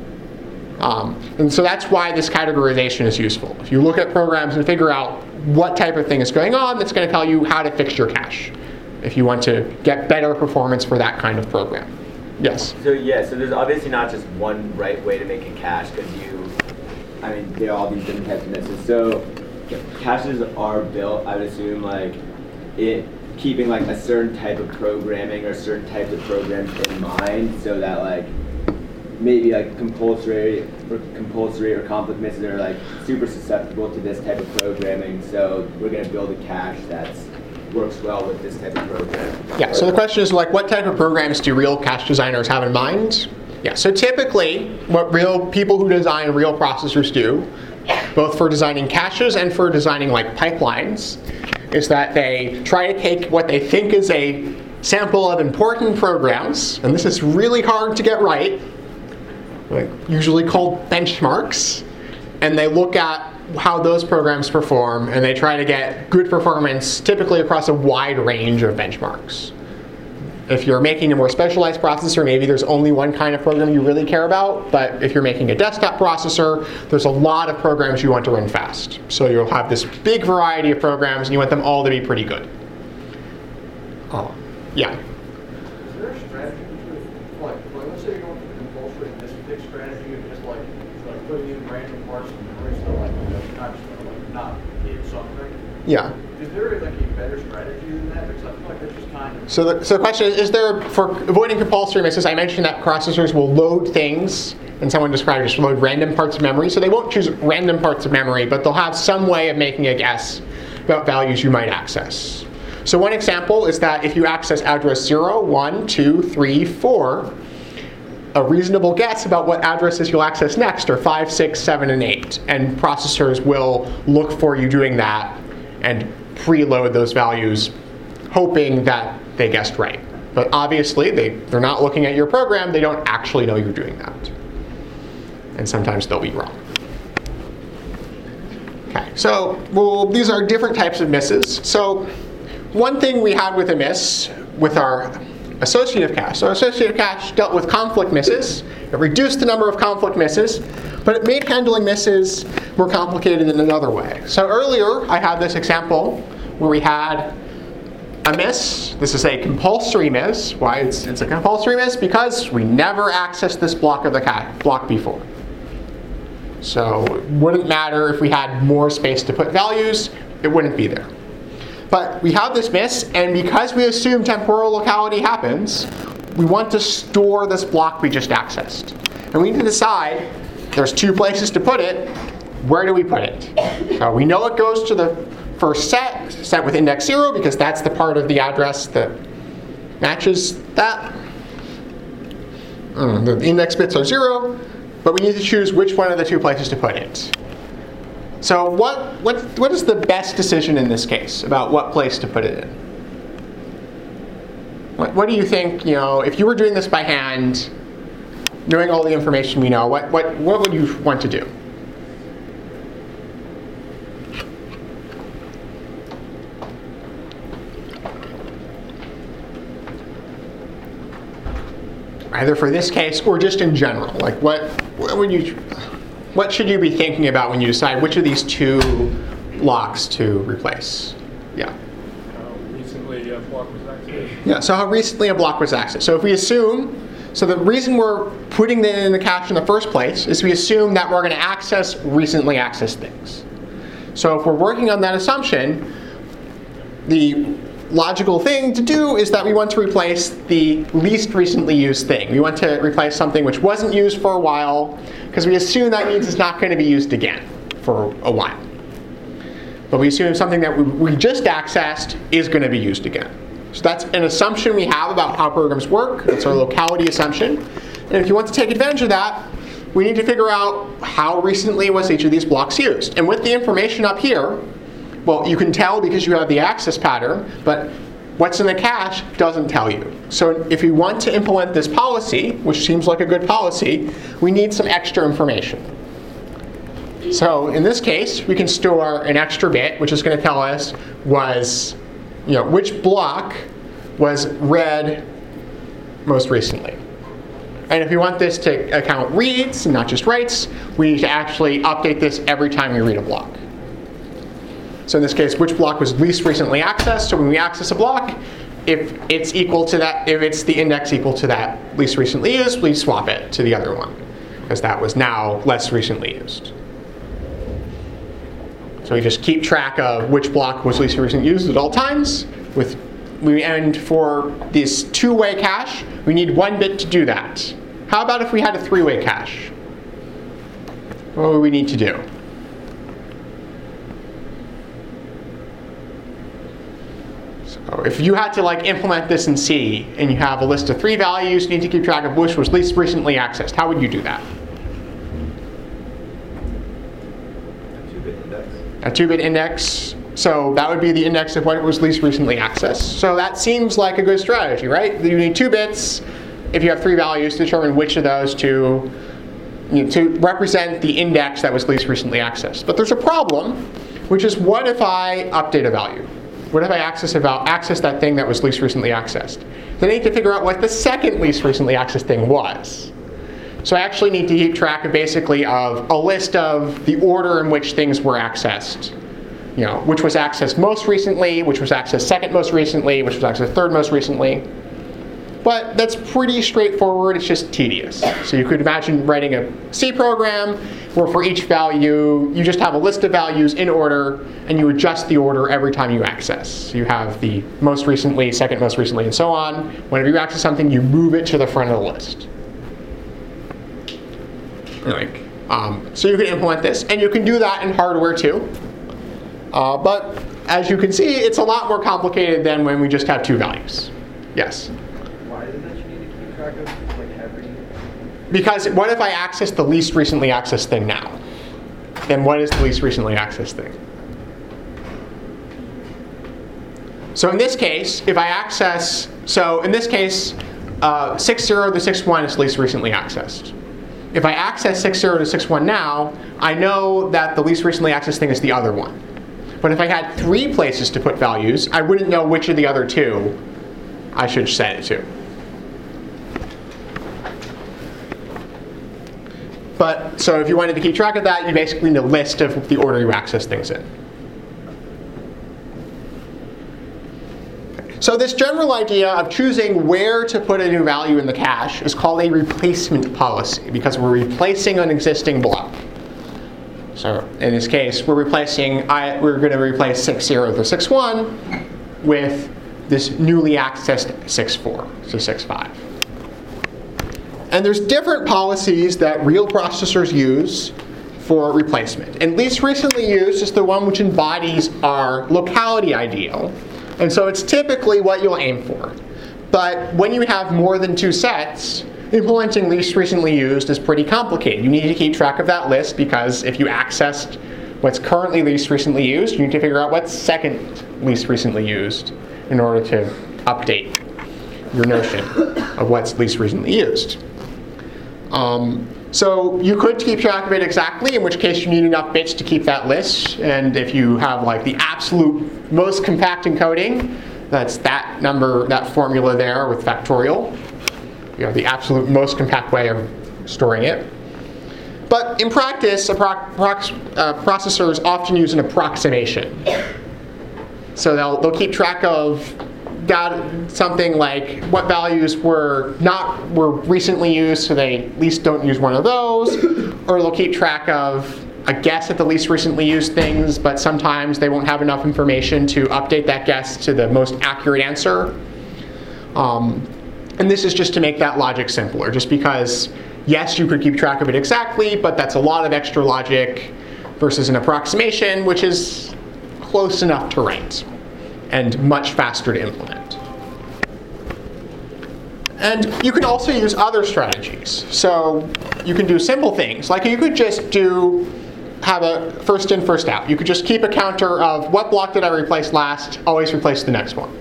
Um, and so that's why this categorization is useful. If you look at programs and figure out what type of thing is going on, that's going to tell you how to fix your cache if you want to get better performance for that kind of program. Yes? So yeah, so there's obviously not just one right way to make a cache, because you, I mean, there are all these different types of misses. So caches are built, I would assume, like it keeping like a certain type of programming or certain types of programs in mind, so that like maybe like compulsory or compulsory or conflict misses are like super susceptible to this type of programming. So we're going to build a cache that's works well with this type of program. Yeah, so the question is, like, what type of programs do real cache designers have in mind? Yeah, so typically what real people who design real processors do, both for designing caches and for designing like pipelines, is that they try to take what they think is a sample of important programs, and this is really hard to get right, like usually called benchmarks, and they look at how those programs perform, and they try to get good performance typically across a wide range of benchmarks. If you're making a more specialized processor, maybe there's only one kind of program you really care about, but if you're making a desktop processor, there's a lot of programs you want to run fast. So you'll have this big variety of programs, and you want them all to be pretty good. Oh, yeah. Is there a strategy between, like, like let's say you're going for the compulsory and this big strategy of just like, like putting in random parts of memory so like, you know, not just like not hit something? Yeah. Is there like a better strategy than that? Because I feel like that's just kind of... So the, so the question is, is there, for avoiding compulsory misses, I mentioned that processors will load things, and someone described just load random parts of memory. So they won't choose random parts of memory, but they'll have some way of making a guess about values you might access. So one example is that if you access address zero, one, two, three, four, a reasonable guess about what addresses you'll access next are five, six, seven, and eight. And processors will look for you doing that and preload those values, hoping that they guessed right. But obviously, they, they're not looking at your program. They don't actually know you're doing that. And sometimes they'll be wrong. Okay, so well, these are different types of misses. So one thing we had with a miss with our associative cache. So associative cache dealt with conflict misses. It reduced the number of conflict misses, but it made handling misses more complicated in another way. So earlier, I had this example where we had a miss. This is a compulsory miss. Why it's, it's a compulsory miss? Because we never accessed this block of the cache block before. So it wouldn't matter if we had more space to put values, it wouldn't be there. But we have this miss, and because we assume temporal locality happens, we want to store this block we just accessed. And we need to decide, there's two places to put it, where do we put it? So we know it goes to the first set, set with index zero, because that's the part of the address that matches that. Uh, the index bits are zero, but we need to choose which one of the two places to put it. So what, what, what is the best decision in this case about what place to put it in? What, what do you think, you know, if you were doing this by hand, knowing all the information we know, what, what, what would you want to do? Either for this case or just in general, like what, what would you, what should you be thinking about when you decide which of these two blocks to replace? Yeah. How recently a block was accessed. Yeah. So how recently a block was accessed. So if we assume, so the reason we're putting it in the cache in the first place is we assume that we're going to access recently accessed things. So if we're working on that assumption, the logical thing to do is that we want to replace the least recently used thing. We want to replace something which wasn't used for a while, because we assume that means it's not going to be used again for a while. But we assume something that we, we just accessed is going to be used again. So that's an assumption we have about how programs work. That's our locality assumption. And if you want to take advantage of that, we need to figure out how recently was each of these blocks used. And with the information up here, well, you can tell because you have the access pattern, but what's in the cache doesn't tell you. So if you want to implement this policy, which seems like a good policy, we need some extra information. So in this case, we can store an extra bit, which is going to tell us was, you know, which block was read most recently. And if we want this to account reads and not just writes, we need to actually update this every time we read a block. So in this case, which block was least recently accessed? So when we access a block, if it's equal to that, if it's the index equal to that least recently used, we swap it to the other one, because that was now less recently used. So we just keep track of which block was least recently used at all times. With we and for this two-way cache, we need one bit to do that. How about if we had a three-way cache? What would we need to do? So if you had to like implement this in C and you have a list of three values, you need to keep track of which was least recently accessed. How would you do that? A two-bit index. A two-bit index. So that would be the index of what was least recently accessed. So that seems like a good strategy, right? You need two bits. If you have three values, to determine which of those to, you know, to represent the index that was least recently accessed. But there's a problem, which is what if I update a value? What if I access, about, access that thing that was least recently accessed? Then I need to figure out what the second least recently accessed thing was. So I actually need to keep track of basically of a list of the order in which things were accessed. You know, which was accessed most recently, which was accessed second most recently, which was accessed third most recently. But that's pretty straightforward, it's just tedious. So you could imagine writing a C program where for each value, you just have a list of values in order, and you adjust the order every time you access. So you have the most recently, second most recently, and so on. Whenever you access something, you move it to the front of the list. Like, um, so you can implement this, and you can do that in hardware too. Uh, but as you can see, it's a lot more complicated than when we just have two values. Yes? Why is it that you need to keep track of like every? Because what if I access the least recently accessed thing now? Then what is the least recently accessed thing? So in this case, if I access, so in this case, uh, six zero to six one is least recently accessed. If I access six zero to six one now, I know that the least recently accessed thing is the other one. But if I had three places to put values, I wouldn't know which of the other two I should set it to. But so if you wanted to keep track of that, you basically need a list of the order you access things in. So this general idea of choosing where to put a new value in the cache is called a replacement policy, because we're replacing an existing block. So in this case, we're replacing, I, we're going to replace six zero to six one with this newly accessed six four, so six five. And there's different policies that real processors use for replacement. And least recently used is the one which embodies our locality ideal. And so it's typically what you'll aim for. But when you have more than two sets, implementing least recently used is pretty complicated. You need to keep track of that list because if you accessed what's currently least recently used, you need to figure out what's second least recently used in order to update your notion of what's least recently used. Um, so you could keep track of it exactly, in which case you need enough bits to keep that list. And if you have like the absolute most compact encoding, that's that number, that formula there with factorial. You know, the absolute most compact way of storing it. But in practice, appro prox uh, processors often use an approximation. So they'll, they'll keep track of data, something like what values were not were recently used, so they at least don't use one of those. Or they'll keep track of a guess at the least recently used things, but sometimes they won't have enough information to update that guess to the most accurate answer. Um, and this is just to make that logic simpler, just because, yes, you could keep track of it exactly, but that's a lot of extra logic versus an approximation, which is close enough to write and much faster to implement. And you can also use other strategies. So you can do simple things, like you could just do have a first in, first out. You could just keep a counter of what block did I replace last, always replace the next one.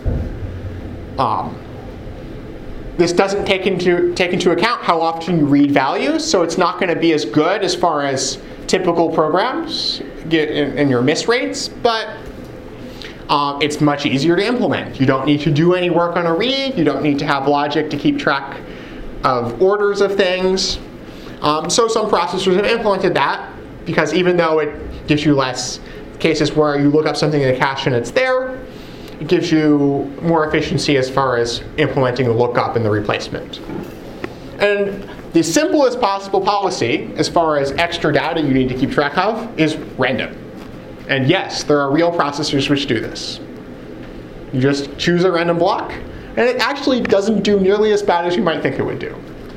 Um, this doesn't take into, take into account how often you read values, so it's not going to be as good as far as typical programs get in, in your miss rates, but um, it's much easier to implement. You don't need to do any work on a read. You don't need to have logic to keep track of orders of things. Um, so some processors have implemented that, because even though it gives you less cases where you look up something in the cache and it's there, it gives you more efficiency as far as implementing the lookup and the replacement. And the simplest possible policy, as far as extra data you need to keep track of, is random. And yes, there are real processors which do this. You just choose a random block, and it actually doesn't do nearly as bad as you might think it would do.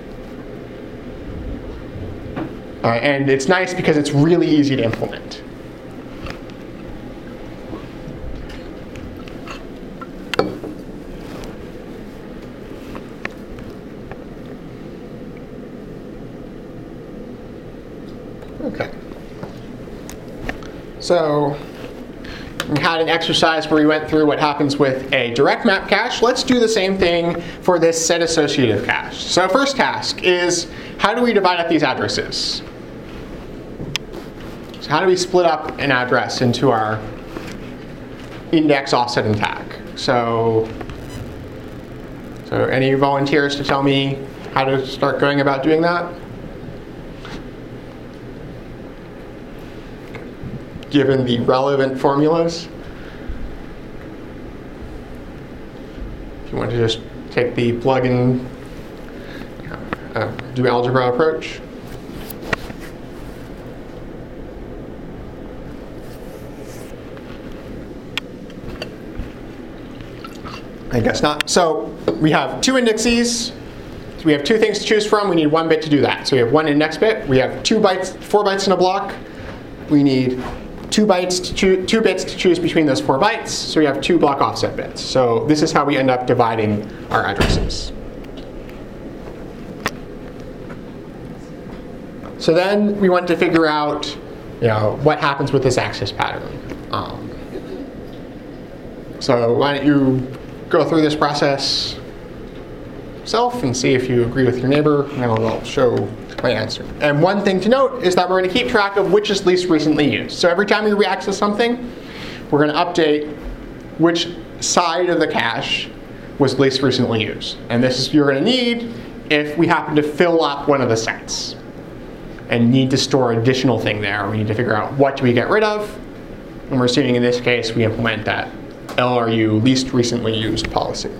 Uh, and it's nice because it's really easy to implement. Okay. So we had an exercise where we went through what happens with a direct map cache. Let's do the same thing for this set associative cache. So first task is, how do we divide up these addresses? So how do we split up an address into our index, offset, and tag? So, so any volunteers to tell me how to start going about doing that? Given the relevant formulas. If you want to just take the plug-in uh, do algebra approach. I guess not. So we have two indexes. So we have two things to choose from. We need one bit to do that. So we have one index bit. We have two bytes, four bytes in a block. We need two bytes to choose, two bits to choose between those four bytes. So we have two block offset bits. So this is how we end up dividing our addresses. So then we want to figure out, you know, what happens with this access pattern. Um, so why don't you go through this process yourself and see if you agree with your neighbor, and then I'll show my answer. And one thing to note is that we're going to keep track of which is least recently used. So every time we reaccess something, we're going to update which side of the cache was least recently used. And this is you're going to need if we happen to fill up one of the sets and need to store additional thing there. We need to figure out what do we get rid of. And we're assuming in this case we implement that L R U, least recently used policy.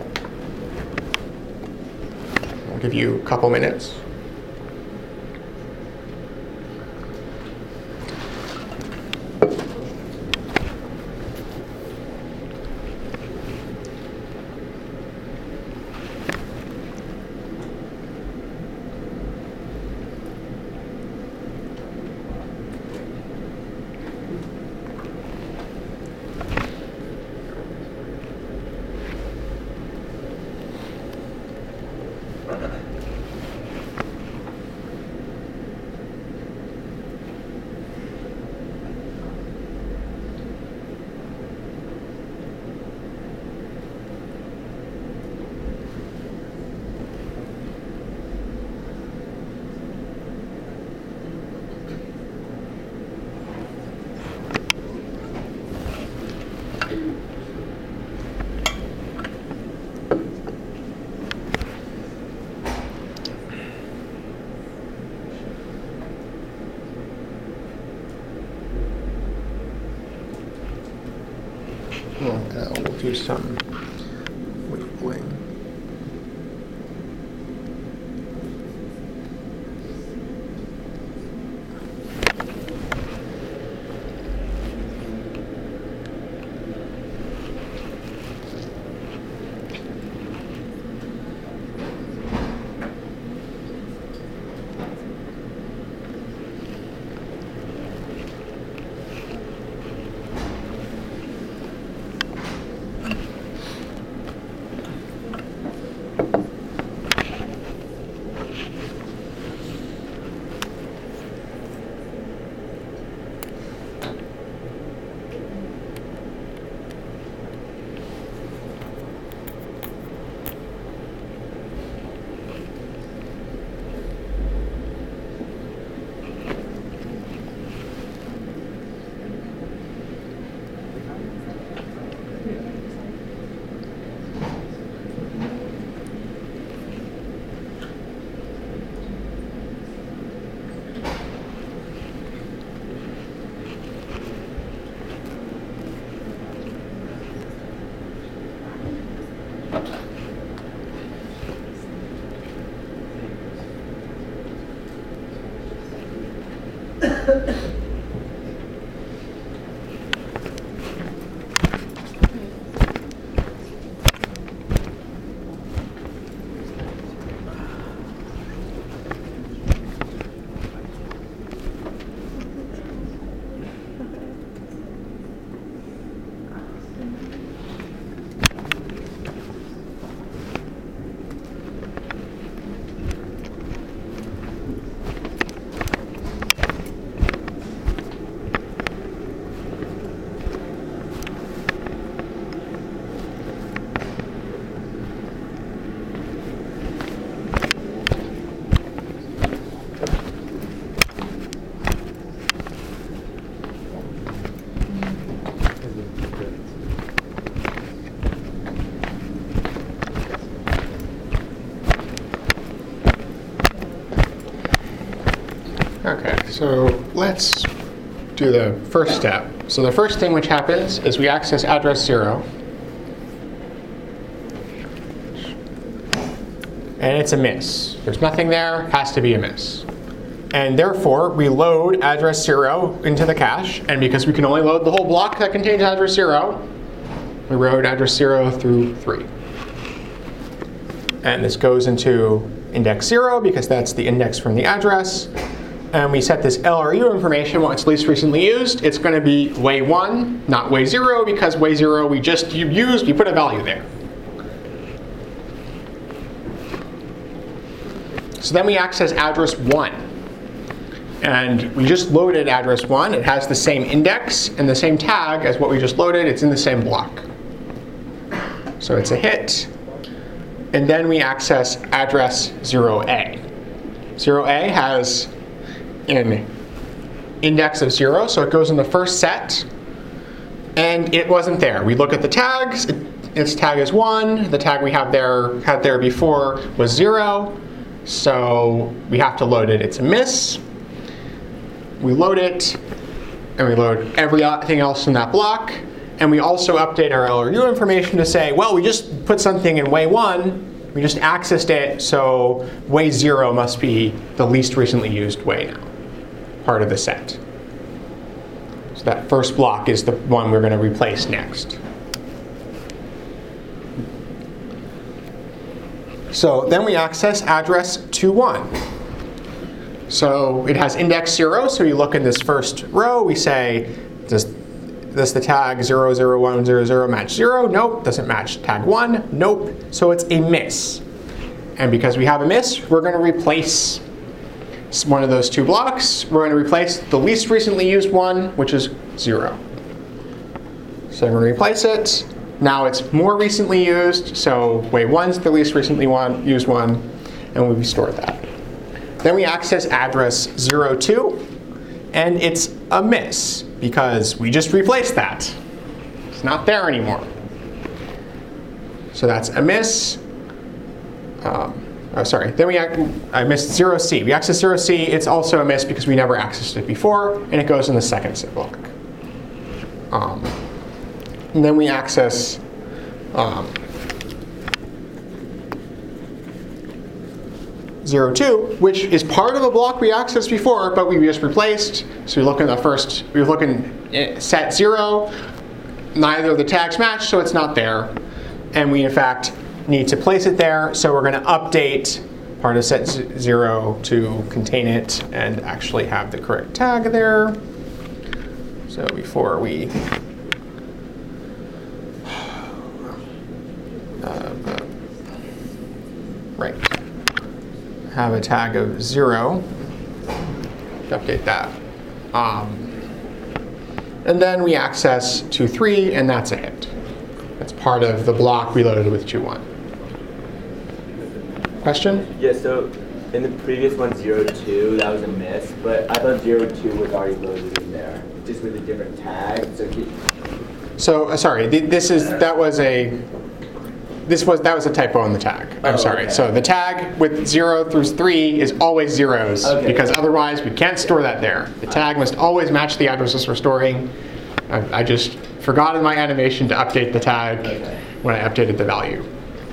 I'll give you a couple minutes. So we'll do some labeling. Okay, so let's do the first step. So the first thing which happens is we access address zero. And it's a miss. There's nothing there, has to be a miss. And therefore, we load address zero into the cache. And because we can only load the whole block that contains address zero, we load address zero through three. And this goes into index zero because that's the index from the address. And we set this L R U information, what it's least recently used. It's going to be way one, not way zero, because way zero we just used, we put a value there. So then we access address one. And we just loaded address one. It has the same index and the same tag as what we just loaded. It's in the same block. So it's a hit. And then we access address zero A. zero A has an index of zero, so it goes in the first set. And it wasn't there. We look at the tags. It, its tag is one. The tag we have there had there before was zero. So we have to load it. It's a miss. We load it, and we load everything else in that block. And we also update our L R U information to say, well, we just put something in way one. We just accessed it, so way zero must be the least recently used way now, part of the set. So that first block is the one we're going to replace next. So then we access address two one. So it has index zero, so you look in this first row, we say, does, does the tag zero zero one zero zero match zero? Nope. Doesn't match tag one? Nope. So it's a miss. And because we have a miss, we're going to replace one of those two blocks. We're going to replace the least recently used one, which is zero. So I'm going to replace it. Now it's more recently used, so way one's the least recently one, used one, and we restore that. Then we access address zero two, and it's a miss because we just replaced that. It's not there anymore. So that's a miss. Um, oh, sorry. Then we I missed zero C. We access zero C. It's also a miss because we never accessed it before, and it goes in the second zip block. Um, And then we access um, zero two, which is part of a block we accessed before, but we just replaced. So we look in the first, we look in set zero, neither of the tags match, so it's not there. And we in fact need to place it there, so we're going to update part of set zero to contain it and actually have the correct tag there. So before we uh, right have a tag of zero, update that, um, and then we access two three, and that's a hit. That's part of the block we loaded with two one. Question? Yeah, so in the previous one, zero two, that was a miss, but I thought zero two was already loaded in there, just with a different tag. So, keep... so uh, sorry, th this is that was a this was that was a typo in the tag. I'm oh, sorry. Okay. So the tag with zero through three is always zeros, okay. because otherwise we can't store that there. The tag must always match the addresses we're storing. I, I just forgot in my animation to update the tag Okay. when I updated the value.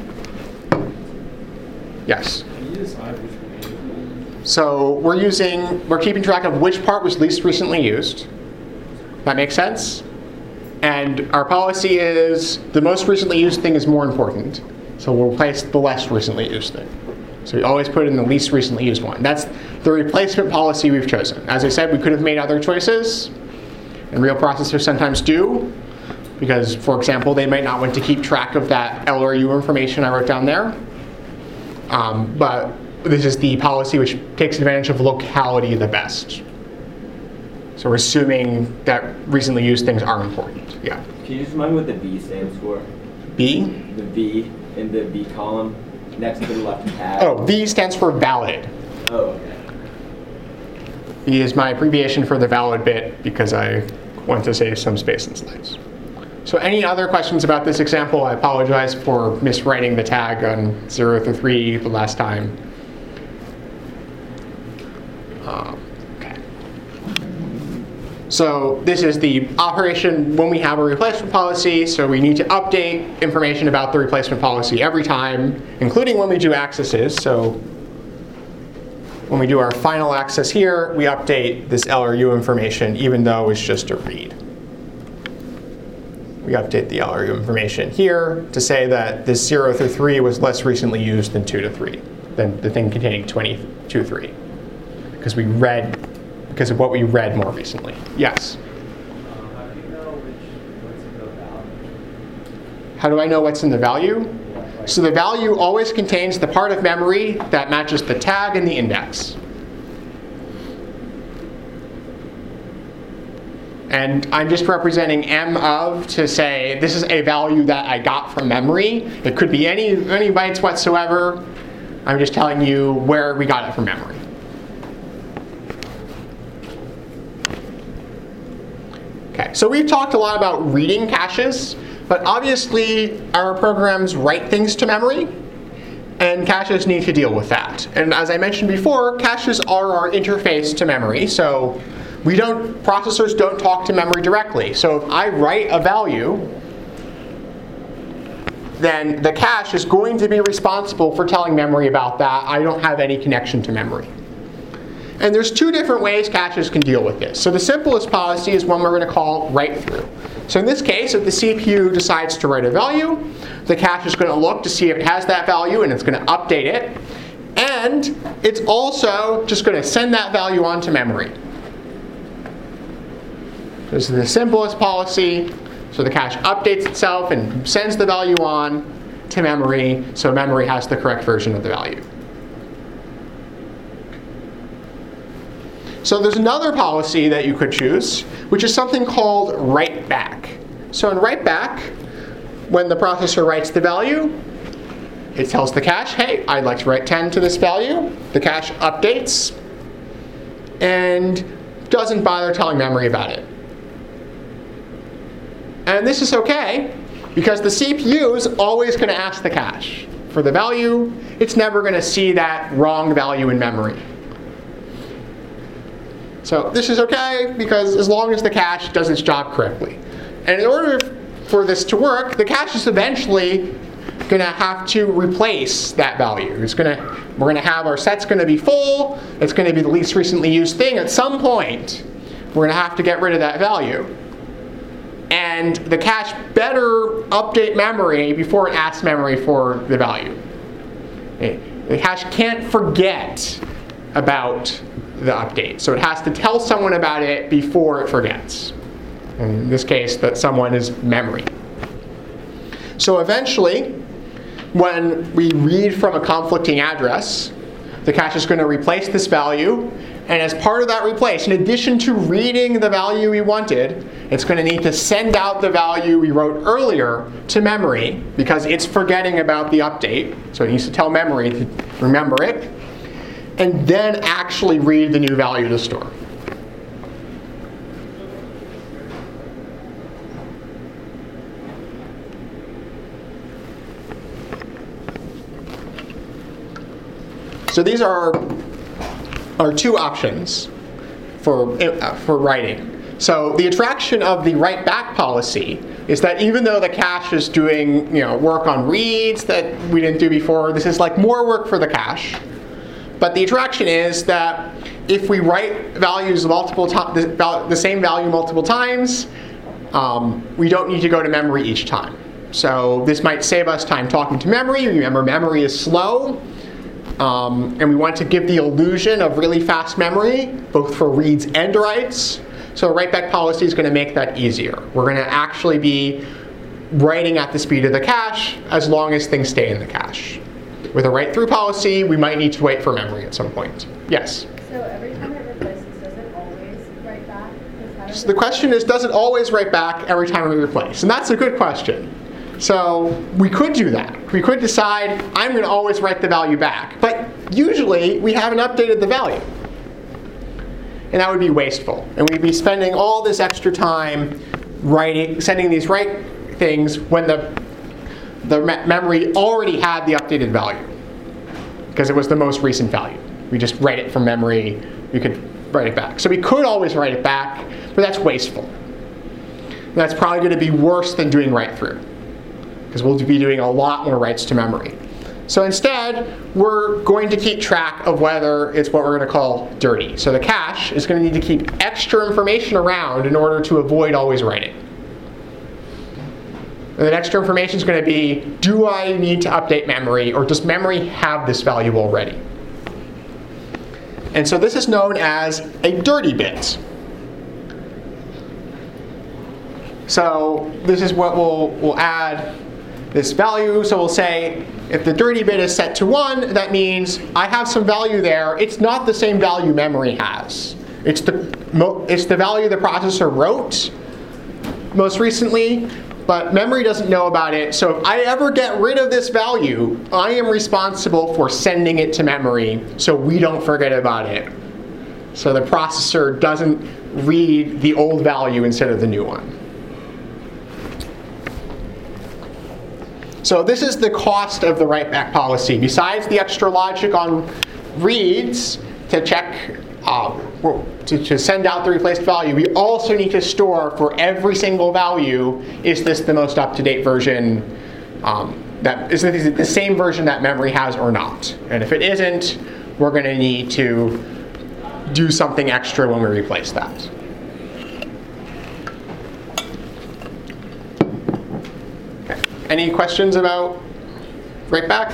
Yes. Can you decide which one? So we're using, we're keeping track of which part was least recently used. That makes sense? And our policy is the most recently used thing is more important. So we'll replace the less recently used thing. So we always put in the least recently used one. That's the replacement policy we've chosen. As I said, we could have made other choices, and real processors sometimes do, because, for example, they might not want to keep track of that L R U information I wrote down there. Um, but this is the policy which takes advantage of locality the best. So we're assuming that recently used things are important. Yeah. Can you just remind me what the V stands for? B? The V in the V column next to the left tab. Oh, V stands for valid. Oh, okay. V is my abbreviation for the valid bit because I want to save some space in slides. So any other questions about this example? I apologize for miswriting the tag on zero through three the last time. Um, okay. So this is the operation when we have a replacement policy. So we need to update information about the replacement policy every time, including when we do accesses. So when we do our final access here, we update this L R U information, even though it's just a read. We update the L R U information here to say that this zero through three was less recently used than two to three, than the thing containing twenty-two three, because we read, because of what we read more recently. Yes? How do you know which, what's in the value? How do I know what's in the value? So the value always contains the part of memory that matches the tag and the index. And I'm just representing M of to say this is a value that I got from memory. It could be any, any bytes whatsoever. I'm just telling you where we got it from memory. Okay, so we've talked a lot about reading caches, but obviously our programs write things to memory, and caches need to deal with that. And as I mentioned before, caches are our interface to memory. So we don't, processors don't talk to memory directly. So if I write a value, then the cache is going to be responsible for telling memory about that. I don't have any connection to memory. And there's two different ways caches can deal with this. So the simplest policy is one we're going to call write through. So in this case, if the C P U decides to write a value, the cache is going to look to see if it has that value, and it's going to update it. And it's also just going to send that value on to memory. This is the simplest policy. So the cache updates itself and sends the value on to memory, so memory has the correct version of the value. So there's another policy that you could choose, which is something called write back. So in write back, when the processor writes the value, it tells the cache, hey, I'd like to write ten to this value. The cache updates and doesn't bother telling memory about it. And this is okay, because the C P U is always going to ask the cache for the value. It's never going to see that wrong value in memory. So this is okay, because as long as the cache does its job correctly. And in order for this to work, the cache is eventually going to have to replace that value. It's going to, we're going to have our set's going to be full. It's going to be the least recently used thing. At some point, we're going to have to get rid of that value. And the cache better update memory before it asks memory for the value. The cache can't forget about the update. So it has to tell someone about it before it forgets. In this case, that someone is memory. So eventually, when we read from a conflicting address, the cache is going to replace this value. And as part of that replace, in addition to reading the value we wanted, it's going to need to send out the value we wrote earlier to memory because it's forgetting about the update. So it needs to tell memory to remember it. And then actually read the new value to store. So these are our two options for, uh, for writing. So the attraction of the write back policy is that even though the cache is doing you know, work on reads that we didn't do before, this is like more work for the cache. But the attraction is that if we write values multiple times, the, the same value multiple times, um, we don't need to go to memory each time. So this might save us time talking to memory. Remember, memory is slow. Um, and we want to give the illusion of really fast memory, both for reads and writes. So a write-back policy is going to make that easier. We're going to actually be writing at the speed of the cache as long as things stay in the cache. With a write-through policy, we might need to wait for memory at some point. Yes? So every time it replaces, does it always write back? So the question is, does it always write back every time we replace? And that's a good question. So we could do that. We could decide, I'm going to always write the value back. But usually, we haven't updated the value. And that would be wasteful. And we'd be spending all this extra time writing, sending these write things when the, the me memory already had the updated value. Because it was the most recent value. We just write it from memory. We could write it back. So we could always write it back, but that's wasteful. And that's probably going to be worse than doing write-through. Because we'll be doing a lot more writes to memory. So instead, we're going to keep track of whether it's what we're going to call dirty. So the cache is going to need to keep extra information around in order to avoid always writing. And that extra information is going to be, do I need to update memory, or does memory have this value already? And so this is known as a dirty bit. So this is what we'll, we'll add this value. So we'll say, if the dirty bit is set to one, that means I have some value there. It's not the same value memory has. It's the, it's the value the processor wrote most recently, but memory doesn't know about it. So if I ever get rid of this value, I am responsible for sending it to memory so we don't forget about it. So the processor doesn't read the old value instead of the new one. So this is the cost of the write-back policy. Besides the extra logic on reads to check, uh, to, to send out the replaced value, we also need to store for every single value, is this the most up-to-date version, um, that, is this the same version that memory has or not? And if it isn't, we're going to need to do something extra when we replace that. Any questions about write-back?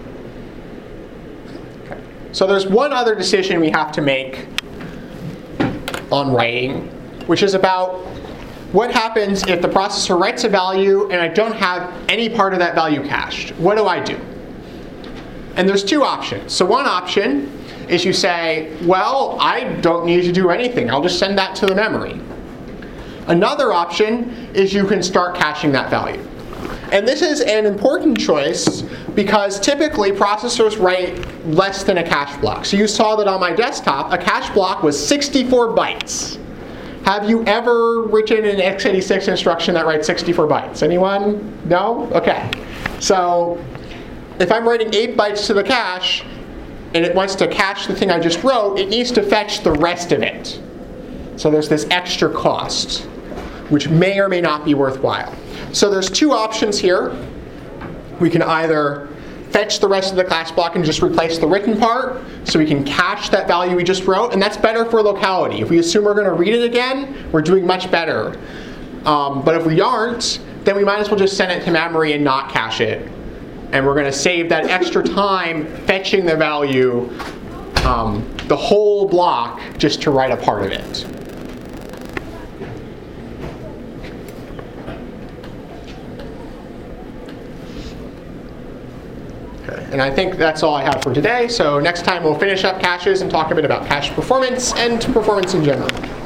Okay. So there's one other decision we have to make on writing, which is about what happens if the processor writes a value and I don't have any part of that value cached. What do I do? And there's two options. So one option is you say, well, I don't need to do anything. I'll just send that to the memory. Another option is you can start caching that value. And this is an important choice because typically processors write less than a cache block. So you saw that on my desktop, a cache block was sixty-four bytes. Have you ever written an x eighty-six instruction that writes sixty-four bytes? Anyone? No? Okay. So if I'm writing eight bytes to the cache and it wants to cache the thing I just wrote, it needs to fetch the rest of it. So there's this extra cost, which may or may not be worthwhile. So there's two options here. We can either fetch the rest of the class block and just replace the written part, so we can cache that value we just wrote, and that's better for locality. If we assume we're going to read it again, we're doing much better. Um, but if we aren't, then we might as well just send it to memory and not cache it. And we're going to save that extra time fetching the value, um, the whole block, just to write a part of it. Okay, and I think that's all I have for today. So next time we'll finish up caches and talk a bit about cache performance and performance in general.